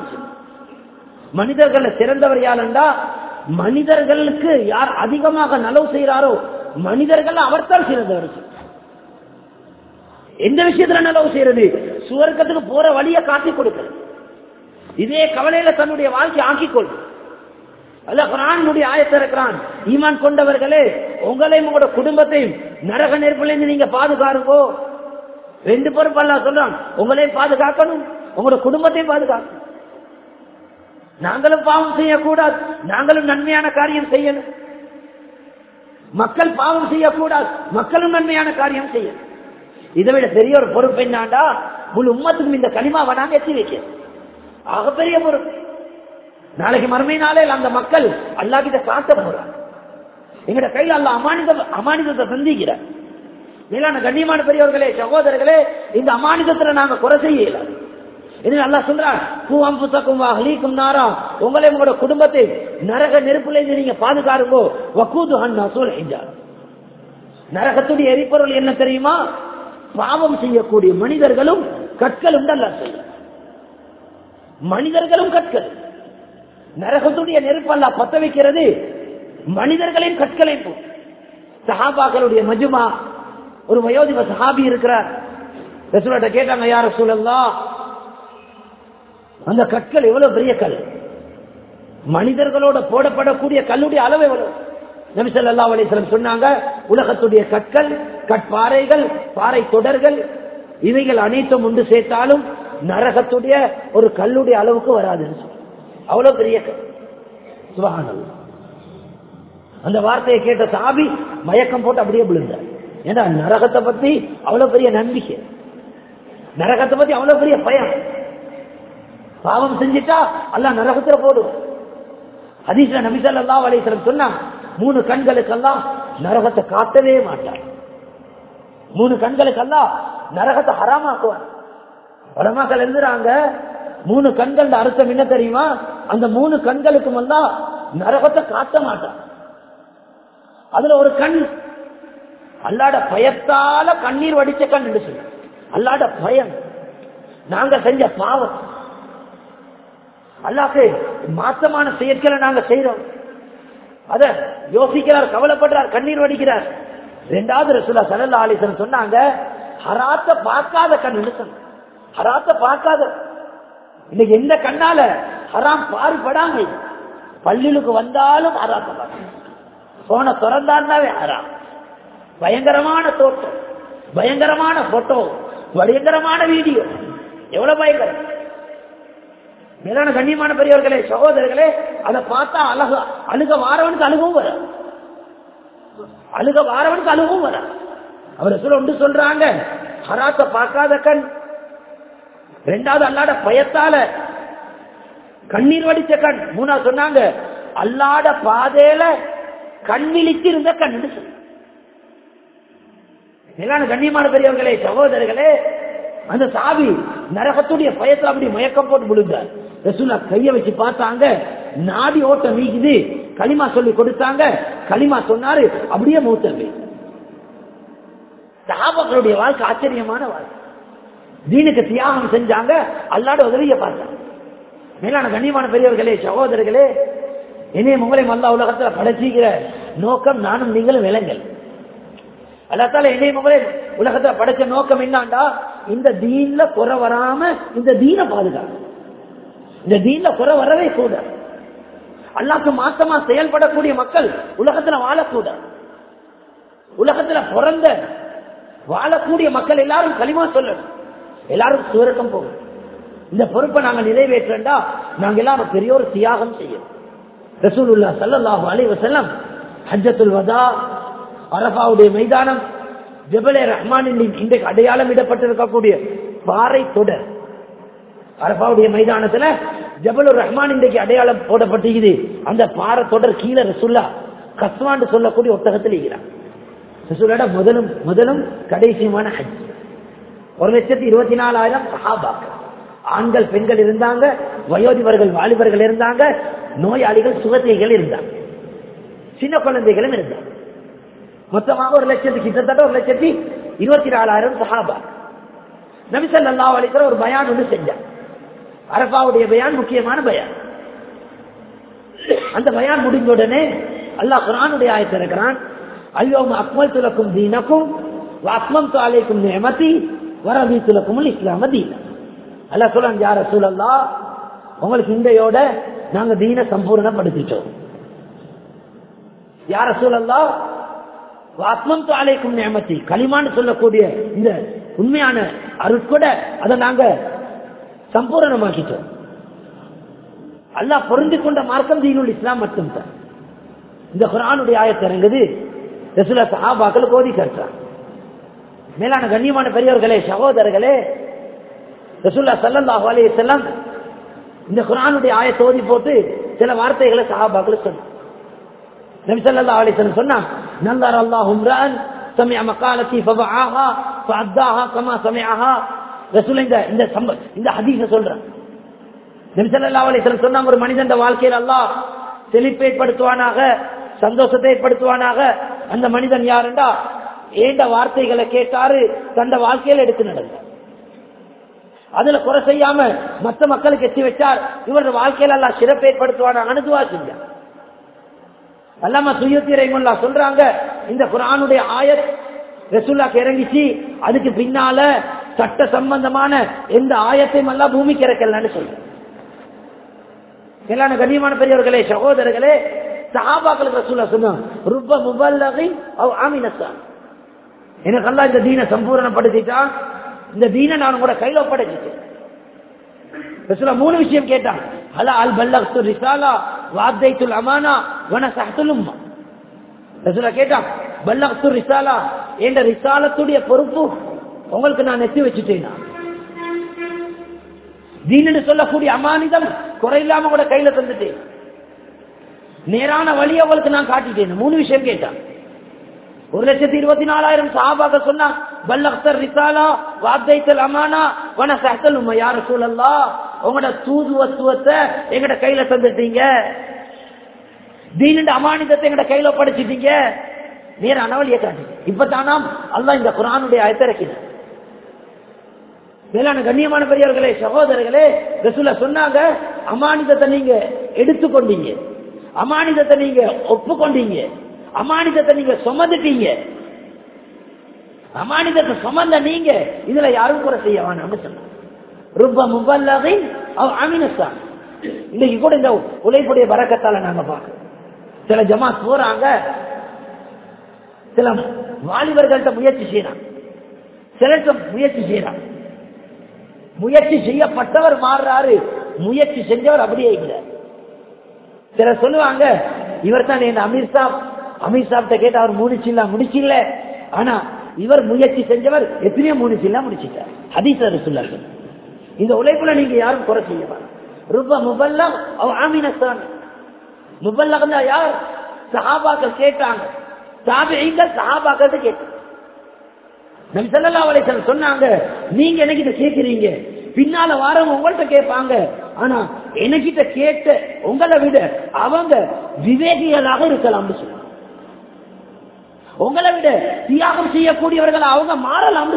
மனிதர்கள சிறந்தவர் யாருண்டா மனிதர்களுக்கு யார் அதிகமாக நலவு செய்யறாரோ மனிதர்கள் அவர்தான் சிறந்தவர். எந்த விஷயத்துல நலவு செய்யறது? சுவர்க்கத்துக்கு போற வழியை காட்டி கொடுக்கிறது. இதே கவலையில தன்னுடைய வாழ்க்கை ஆக்கிக்கொள். அல்லாஹ் குர்ஆனுடைய ஆயத்தை இருக்கிறான், ஈமான் கொண்டவர்களே உங்களையும் உங்களோட குடும்பத்தையும் நரக நெருப்பிலிருந்து நீங்க பாதுகாருங்கோ. ரெண்டு பொறுப்பு அல்லாஹ் சொல்றான், உங்களையும் பாதுகாக்கணும், உங்களோட குடும்பத்தையும் பாதுகாக்கணும். நாங்களும் பாவம் செய்யக்கூடாது, நாங்களும் நன்மையான காரியம் செய்யணும். மக்கள் பாவம் செய்யக்கூடாது, மக்களும் நன்மையான காரியம் செய்யணும். இதை விட பெரிய ஒரு பொறுப்பு என்னாண்டா முழு உம்மத்துக்கும் இந்த கலிமாவை நாங்க எத்தி வைக்க ஆகப்பெரிய பொறுப்பு. நாளைக்கு மறுமை நாளில் அந்த மக்கள் அல்லாஹ் கிட்ட காட்ட போறாங்க. எங்கட கையில் அல்லாஹ் அமானித அமானிதத்தை சந்திக்கிறார். மேலான கண்ணியமான பெரியவர்களே, சகோதரர்களே, இந்த அமானிதத்துல நாங்க குறை செய்யல. இது அல்லாஹ் சொல்றான், பூஅம்புசக்கும் வஅஹ்லீக்கும் நாரா, உங்களை உங்களோட குடும்பத்தை நரக நெருப்புல இருந்து நீங்க பாதுகாருங்கோ. வகூதுஹன் நாஸுல் ஹிஜார், நரகத்துடைய எரிபொருள் என்ன தெரியுமா? பாவம் செய்யக்கூடிய மனிதர்களும் கற்களும் அல்லாஹ் சொல்றான். மனிதர்களும் கற்கள். நரகத்துடைய நெருப்பு அல்லாஹ் பத்த வைக்கிறது மனிதர்களையும் கற்களையும் போட்டு. சஹாபாக்களுடைய மஜ்மா, ஒரு வயோதிப சஹாபி இருக்கிறார். ரசூலுல்லாஹ் கேட்டாங்க, யா ரசூலல்லாஹ், அந்த கற்கள் எவ்வளவு பெரிய கல், மனிதர்களோட போடப்படக்கூடிய கல்லுடைய அளவு எவ்வளவு? நபி ஸல்லல்லாஹு அலைஹி வஸல்லம் சொன்னாங்க, உலகத்துடைய கற்கள், கற்பாறைகள், பாறை தொடர்கள், இவைகள் அனைத்தும் ஒன்று சேர்த்தாலும் நரகத்துடைய ஒரு கல்லுடைய அளவுக்கு வராதுன்னு சொல்லி, அவ்வளவு பெரிய கல். சுப்ஹானல்லாஹ். அந்த வார்த்தையை கேட்ட சாபி மயக்கம் போட்டு அப்படியே விழுந்தார். ஏன்னா நரகத்தை பத்தி அவ்வளவு பெரிய நம்பிக்கை, நரகத்தை பத்தி அவ்வளவு பெரிய பயம். பாவம் செஞ்சிட்டா அல்லாஹ் நரகத்துல போடுவான். ஹதீஸ்ல நபி ஸல்லல்லாஹு அலைஹி வஸல்லம் சொன்னா, மூணு கண்களுக்கு அல்லாஹ் நரகத்தை காட்டவே மாட்டார். மூணு கண்களுக்கு அல்லாஹ் நரகத்தை ஹராமாக்குவான். உலமாக்கள் எழுதுறாங்க, மூணு கண்கள் அர்த்தம் என்ன தெரியுமா? அந்த மூணு கண்களுக்கும் அல்லாஹ் நரகத்தை காட்ட மாட்டான். அதுல ஒரு கண் அல்லாஹ்ட பயத்தால கண்ணீர் வடிச்ச கண் என்று சொல்லு. அல்லாஹ்ட பயம், நாங்க செஞ்ச பாவம், அல்லாஹ்க்கு மாற்றமான செயற்களை நாங்க செய்யறோம், அத யோசிக்கிறார், கவலைப்படுறார், கண்ணீர் வடிக்கிறார். ரெண்டாவது ரசூலுல்லாஹ் ஸல்லல்லாஹு அலைஹி வஸல்லம் சொன்னாங்க, ஹராத்த பார்க்காத கண். ஹராத்த பார்க்காத. இன்னைக்கு எந்த கண்ணால ஹராம் பாறுபடாம பள்ளிகளுக்கு வந்தாலும் ஹராத்த பார்க்க, போன திறந்தாருனாவே ஹராம். பயங்கரமான தோட்டம், பயங்கரமான போட்டோ, பயங்கரமான வீடியோ, எவ்வளவு பயங்கரம். மேலான கண்ணியமான பெரியவர்களே, சகோதரர்களே, அதை பார்த்தா அழக அழுக வாரவனுக்கு அழுகவும் வர, அழுக வாரவனுக்கு அழுகவும் வர. அவர் சொல்ல ஒன்று சொல்றாங்க, ஹராத்த பார்க்காத கண், ரெண்டாவது அல்லாட பயத்தால கண்ணீர் வடிச்ச கண், மூணாவது சொன்னாங்க அல்லாட பாதையில கண் விழித்து இருந்த கண். மேலான கண்ணியமான பெரியவர்களே, சகோதரர்களே, அந்த சாவி நரகத்துடைய பயத்தில் அப்படி மயக்கம் போட்டு விழுந்தார். ரசூலா கைய வச்சு பார்த்தாங்க, நாடி ஓட்டம் நீக்குது. களிமா சொல்லி கொடுத்தாங்க, களிமா சொன்னாரு, அப்படியே மூத்தமே. சஹாபாக்களுடைய வாழ்க்கை ஆச்சரியமான வாழ்க்கை. தீனுக்கு தியாகம் செஞ்சாங்க, அல்லாட உதவியை பார்த்தாங்க. மேலான கண்ணியமான பெரியவர்களே, சகோதரர்களே, என்னையும் உங்களையும் அல்லாஹ் உலகத்துல படைச்சிக்கிற நோக்கம் நானும் நீங்களும் விலங்கல். அல்லாஹ் என்னையும் உங்களையும் உலகத்துல படைச்ச நோக்கம் என்னண்டா, இந்த தீன்ல குறை வராம இந்த தீனை பாதுகாக்க, இந்த தீன்ல குறை வரவே கூட. அல்லாஹ்க்கு மாத்தமா செயல்படக்கூடிய மக்கள் உலகத்துல வாழக்கூட. உலகத்துல பிறந்த வாழக்கூடிய மக்கள் எல்லாரும் களிமா சொல்லணும், எல்லாரும் சுவர்க்கம் போகும். இந்த பொறுப்பை நாங்க நிறைவேற்றா, நாங்க எல்லாரும் பெரிய ஒரு தியாகம் செய்யும். ரசூலுல்லாஹ் ஸல்லல்லாஹு அலைஹி வஸல்லம் ஹஜ்ஜத்துல் வதா, அரஃபாவுடைய மைதானம், ஜபலே ரஹ்மானின் இன்றைக்கு அடையாளம் இடப்பட்டிருக்கக்கூடிய பாறை தொடர், அரஃபாவுடைய மைதானத்துல ஜபலுர் ரஹ்மான் இன்றைக்கு அடையாளம் போடப்பட்டிருக்குது. அந்த பாறை தொடர் கீழே ரசூல்லா கஸ்வான்னு சொல்லக்கூடிய ஒட்டகத்தில் இருக்கிறார். ரசூலோட முதலும் முதலும் கடைசியுமான ஹஜ். ஒரு லட்சத்தி இருபத்தி நாலாயிரம் சஹாபாக்கள், ஆண்கள் பெண்கள் இருந்தாங்க, வயோதிபர்கள் வாலிபர்கள் இருந்தாங்க, நோயாளிகள் சுகத்தைகள் இருந்தாங்க, சின்ன குழந்தைகளும் இருந்தாங்க. மொத்தமாக ஒரு லட்சத்து கிட்டத்தட்ட ஒரு லட்சத்தி இருபத்தி நாலாயிரம் சஹாபாக்கள். நபி ஸல்லல்லாஹு அலைஹி வஸல்லம் ஒரு பயான் ஒன்று செஞ்சார். அரஃபாவுடைய பயான் முக்கியமான பயான். அந்த பயான் முடிஞ்ச உடனே அல்லாஹ் குர்ஆனுடைய ஆயத்தை இறக்குறான், அல்யௌம அக்மல்து லக்கும் தீனக்கும் வ அத்மம்து அலைக்கும் நிஅமதி வ ரதீது லக்குமுல் இஸ்லாம தீனா. அல்லாஹ் சொல்றான், யா ரசூலல்லாஹ், உங்களுக்கு இன்றையோட நாங்க தீனை சம்பூர்ணப்படுத்திட்டோம். யா ரசூலல்லாஹ், வ அத்மம்து அலைக்கும் நிஅமதி, கலிமான்னு சொல்லக்கூடிய இந்த உண்மையான அருட்கொட அதை நாங்க சம்பூரணமாக்கிட்டோம். அல்லாஹ் பொருந்திக் கொண்ட மார்க்கம் தீனுல் இஸ்லாம் மட்டும்தான். இந்த குர்ஆனுடைய ஆயத்து இறங்குது, ரசூலா சஹாபாக்களுக்கு ஓதி காட்டுறாங்க. மேலான கண்ணியமான பெரியவர்களே, சகோதரர்களே, ரசூலுல்லாஹ் ஸல்லல்லாஹு அலைஹி வஸல்லம் இந்த குர்ஆனுடைய ஆயத்தை ஓதி போட்டு சில வார்த்தைகளை சஹாபாக்களுக்கு சொன்னாங்க. நபி ஸல்லல்லாஹு அலைஹி வஸல்லம் சொன்னாங்க, நந்தர அல்லாஹு இம்ரான் சமிஅ மகாலத்தி ஃபபஆஹா ஃபஅத்தாஹா கமா சமிஅஹா. ரசூல் இந்த இந்த ஹதீஸை சொல்றாங்க. நபி ஸல்லல்லாஹு அலைஹி வஸல்லம் சொன்னாங்க, ஒரு மனிதன் வாழ்க்கையில் அல்லாஹ் செழிப்பை ஏற்படுத்துவானாக, சந்தோஷத்தை ஏற்படுத்துவானாக. அந்த மனிதன் யாருண்டா, ஏண்ட வார்த்தைகளை கேட்டாரு, தந்த வாழ்க்கையில எடுத்து நடந்தார், அதுல குறை செய்யாம மற்ற மக்களுக்கு எத்தி வச்சார். இவரது வாழ்க்கையில எல்லாம் சிறப்பு ஏற்படுத்துவானாங்கன்னு துவா செஞ்சார். அல்லாமா சுய்யூத்தி ரஹ்மத்துல்லாஹ் சொல்றாங்க, இந்த குர்ஆனுடைய ஆயத் ரசூலுல்லாஹ்க்கு இறங்கிச்சு, அதுக்கு பின்னால சட்ட சம்பந்தமான எந்த ஆயத்தையும் அல்லாஹ் பூமிக்கு இறக்கலன்னு சொல்றாங்க. எல்லா கண்ணியமான பெரியவர்களே, சகோதரர்களே, சஹாபாக்களுக்கு ரசூலுல்லாஹ் சொன்னாங்க, ருப்ப முபல்லகின் அவ் ஆமினஸா, எனக்கு அல்லாஹ் இந்த தீனை சம்பூரணப்படுத்திட்டான், இந்த தீனை நான் உங்களோட கையில ஒப்படைச்சிட்டேன். ரசூலுல்லாஹ் மூணு விஷயம் கேட்டாங்க, ஹலா அல் பல்லக்து ரிசாலா வ அத்தைத்துல் அமானா வ நஸஹ்துல் உம்ம. ரசூலுல்லாஹ் கேட்டாங்க, பல்லக்து ரிசாலா, என்ற ரிசாலத்துடைய பொறுப்பு உங்களுக்கு நான் எத்தி வச்சுட்டேனா, தீனு சொல்லக்கூடிய அமானிதம் குறையில்லாம கூட கையில தந்துட்டேன், நேரான வழியை அவளுக்கு நான் காட்டிட்டேன். மூணு விஷயம் கேட்டான். ஒரு லட்சத்தி இருபத்தி நாலாயிரம் சஹாபாக்கள் சொன்னா, பல்லக்தர் ரிசாலா வ அத்தைத்துல் அமானா வ நஸஹ்துல் உம்ம. யா ரசூலல்லாஹ், உங்களோட தூதுவத்துவத்தை எங்கட கையில தந்துட்டீங்க, தீனு அமானிதத்தை எங்கட கையில படைச்சிட்டீங்க, நேரான வழியை காட்டுங்க. இப்பதானாம் அல்லாஹ் இந்த குர்ஆனுடைய ஆயத்தை இறக்கினார். மேலான கண்ணியமான பெரியவர்களே, சகோதரர்களே, ரசூலுல்லாஹ் சொன்னாங்க, அமானிதத்தை நீங்க எடுத்துக்கொண்டீங்க, அமானிதத்தை நீங்க ஒப்புக்கொண்டீங்க, அமானிதத்தை நீங்க சுமந்துட்டீங்க, அமானிதத்தை சுமந்த நீங்க இதுல யாரும் கூட செய்ய வேணாம்னு சொன்னாங்க. ருப்ப முபல்லகின் அவ் அமினசான். இன்னைக்கு கூட இந்த உழைப்புடைய பரக்கத்தால நாங்க பார்க்கிறோம். சில ஜமாத் போறாங்க, சில வாலிபர்கள்ட்ட முயற்சி செய்யறாங்க, சிலருக்கு முயற்சி செய்யறாங்க. முயற்சி செய்யப்பட்டவர் மாறுறாரு, முயற்சி செஞ்சவர் அப்படியே இல்லை. சிலர் சொல்லுவாங்க, இவர் தான் என் அமீர் சாப், அமீர் சாப்ட கேட்ட அவர் முடிச்சில்ல முடிச்சில்ல, ஆனா இவர் முயற்சி செஞ்சவர் எத்தனையோ முடிச்சில்ல முடிச்சிட்டார். ஹதீஸ் ரசூலுல்லாஹ். இந்த உழைப்புல நீங்க யாரும் குறை செய்ய வேண்டாம். ருப முபல்லக் அவ் அமினசான். முபல்லக் யார்? சஹாபாக்கள் கேட்டாங்க, தாபிஈன்கள் சஹாபாக்கள் கேட்டாங்க. நபி ஸல்லல்லாஹு அலைஹி வஸல்லம் சொன்னாங்க, நீங்க எனக்கிட்ட கேக்குறீங்க, பின்னால வாரவங்க உங்கள்கிட்ட கேட்பாங்க, ஆனா எனக்கிட்ட கேட்ட உங்களை விட அவங்க விவேகிகளாக இருக்கலாம். உங்களை விட தியாகம் செய்யக்கூடியவர்கள் அவங்க மாறலாம்.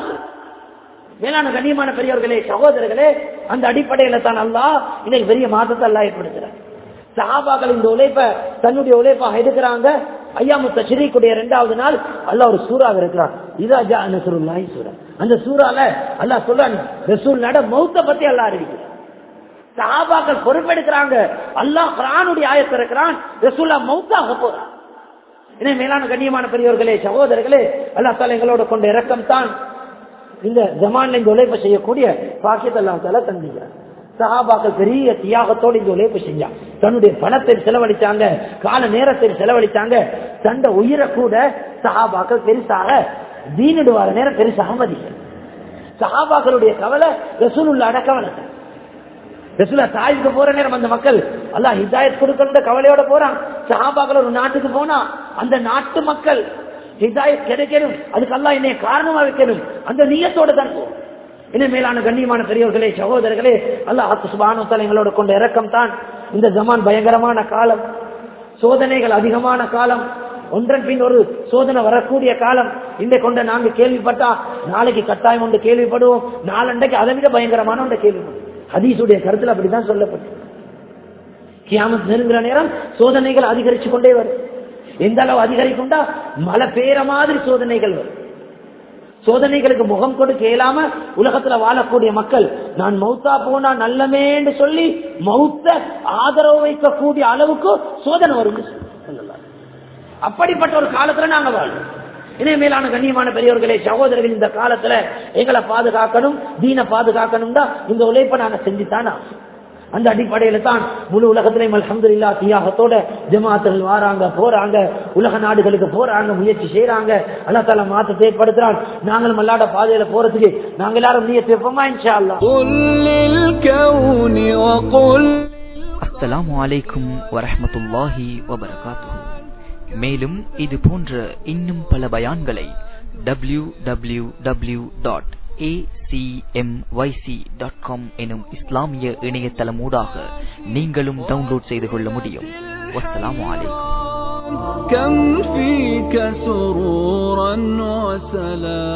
மேலான கண்ணியமான பெரியவர்களே, சகோதரர்களே, அந்த அடிப்படையில தான் அல்லாஹ் இன்னைக்கு பெரிய மாற்றத்தை அல்லாஹ் ஏற்படுத்துறார். சஹாபாக்கள் இந்த உழைப்ப தன்னுடைய உழைப்பாக எடுக்கிறாங்க. ஐயாமு தஷ்ரீக்குடைய இரண்டாவது நாள் அல்லாஹ் ஒரு சூறாவை இருக்கிறான், இதா ஜா நஸ்ருல்லாஹி சூரா. அந்த சூறால அல்லாஹ் சொல்றான், ரசூலுல்லாஹ் மௌத்த பத்தி அல்லாஹ் அறிவிக்கிறான். சஹாபாக்கள் பொறுப்பெடுக்கிறாங்க, அல்லாஹ் குர்ஆனுடைய ஆயத்தை இருக்கிறான், ரசூலுல்லாஹ் மௌத்தாக போறான். எனவே மேலான கண்ணியமான பெரியவர்களே, சகோதரர்களே, அல்லாஹ் தஆலா எங்களோட கொண்ட இரக்கம் தான் இந்த ஜமான்ல இந்த உழைப்பை செய்யக்கூடிய பாக்கியத்தை அல்லாஹ் தஆலா தந்திருக்கிறார். சஹாபாக்கள் பெரிய தியாகத்தோடு இந்த உழைப்பு செஞ்சாங்க. தன்னுடைய பணத்தை செலவழிச்சாங்க, கால நேரத்தை செலவழிச்சாங்க, தந்த உயிரை கூட சஹாபாக்கள் பெருசாக தீனிடுவார நேரம் பெருசாக மதிக்க. சஹாபாக்களுடைய கவலை ரசூலுல்லாஹ்வுடைய கவலை. ரசூலுல்லாஹ் தாயிக்கு போற நேரம் அந்த மக்கள் அல்லாஹ் ஹிதாயத் கொடுக்கணும்ன்ற கவலையோட போறான். சஹாபாக்கள் ஒரு நாட்டுக்கு போனா அந்த நாட்டு மக்கள் ஹிதாயத் கிடைக்கணும், அதுக்கு அல்லாஹ் என்னைய காரணமா வைக்கணும், அந்த நியத்தோட தான் போகும். இன்னும் மேலான கண்ணியமான பெரியவர்களே, சகோதரர்களே, அல்லாஹ் சுப்ஹானஹு வ தஆலா எங்களோட கொண்ட இரக்கம் தான் இந்த ஜமான் பயங்கரமான காலம், சோதனைகள் அதிகமான காலம், ஒன்றன் பின் ஒரு சோதனை வரக்கூடிய காலம். இந்த கொண்ட நாங்க கேள்விப்பட்டா நாளைக்கு கட்டாயம் ஒன்று கேள்விப்படுவோம், நாளண்டைக்கு அதை விட பயங்கரமான ஒன்றை கேள்விப்படுவோம். ஹதீஸுடைய கருத்துல அப்படிதான் சொல்லப்பட்டு கியாமத் நெருங்குற நேரம் சோதனைகள் அதிகரிச்சு கொண்டே வரும். எந்த அளவு அதிகரிக்கும்டா மழை பெய்யற மாதிரி சோதனைகள் வரும். சோதனைகளுக்கு முகம் கொடுக்க இயலாம உலகத்துல வாழக்கூடிய மக்கள், நான் மௌத்தா போனா நல்லமேன்னு சொல்லி மௌத்த ஆதரவு வைக்கக்கூடிய அளவுக்கு சோதனை வரும். அப்படிப்பட்ட ஒரு காலத்துல நாங்க வாழ்றோம். இனே மேலான கண்ணியமான பெரியவர்களே, சகோதரர்கள், இந்த காலத்துல எங்களை பாதுகாக்கணும், தீனை பாதுகாக்கணும் தான் இந்த உழைப்பை நாங்க செஞ்சுத்தானா. அந்த அடிப்படையில தான் முழு உலகத்திலையும் அல்ஹம்துலில்லாஹ் தியாகத்தோட ஜமாத்துகள் வாராங்க, போறாங்க, உலக நாடுகளுக்கு போறாங்க, முயற்சி செய்யறாங்க. அல்லாஹ் தஆலா மாற்றத்தை ஏற்படுத்துறான். நாங்களும் அல்லாஹ்வுடைய பாதையில போறதுக்கு நாங்க எல்லாரும் நியத் வைப்போமா இன்ஷா அல்லாஹ். அஸ்ஸலாமு அலைக்கும் வரஹ்மத்துல்லாஹி வபரகாத்துஹு. மேலும் இது போன்ற இன்னும் பல பயான்களை W W W dot A C M Y C dot com எனும் இஸ்லாமிய இணையதளம் ஊடாக நீங்களும் டவுன்லோட் செய்து கொள்ள முடியும். வஸ்ஸலாமு அலைக்கும். கம் ஃபீக சுரூரன் வ ஸலாம்.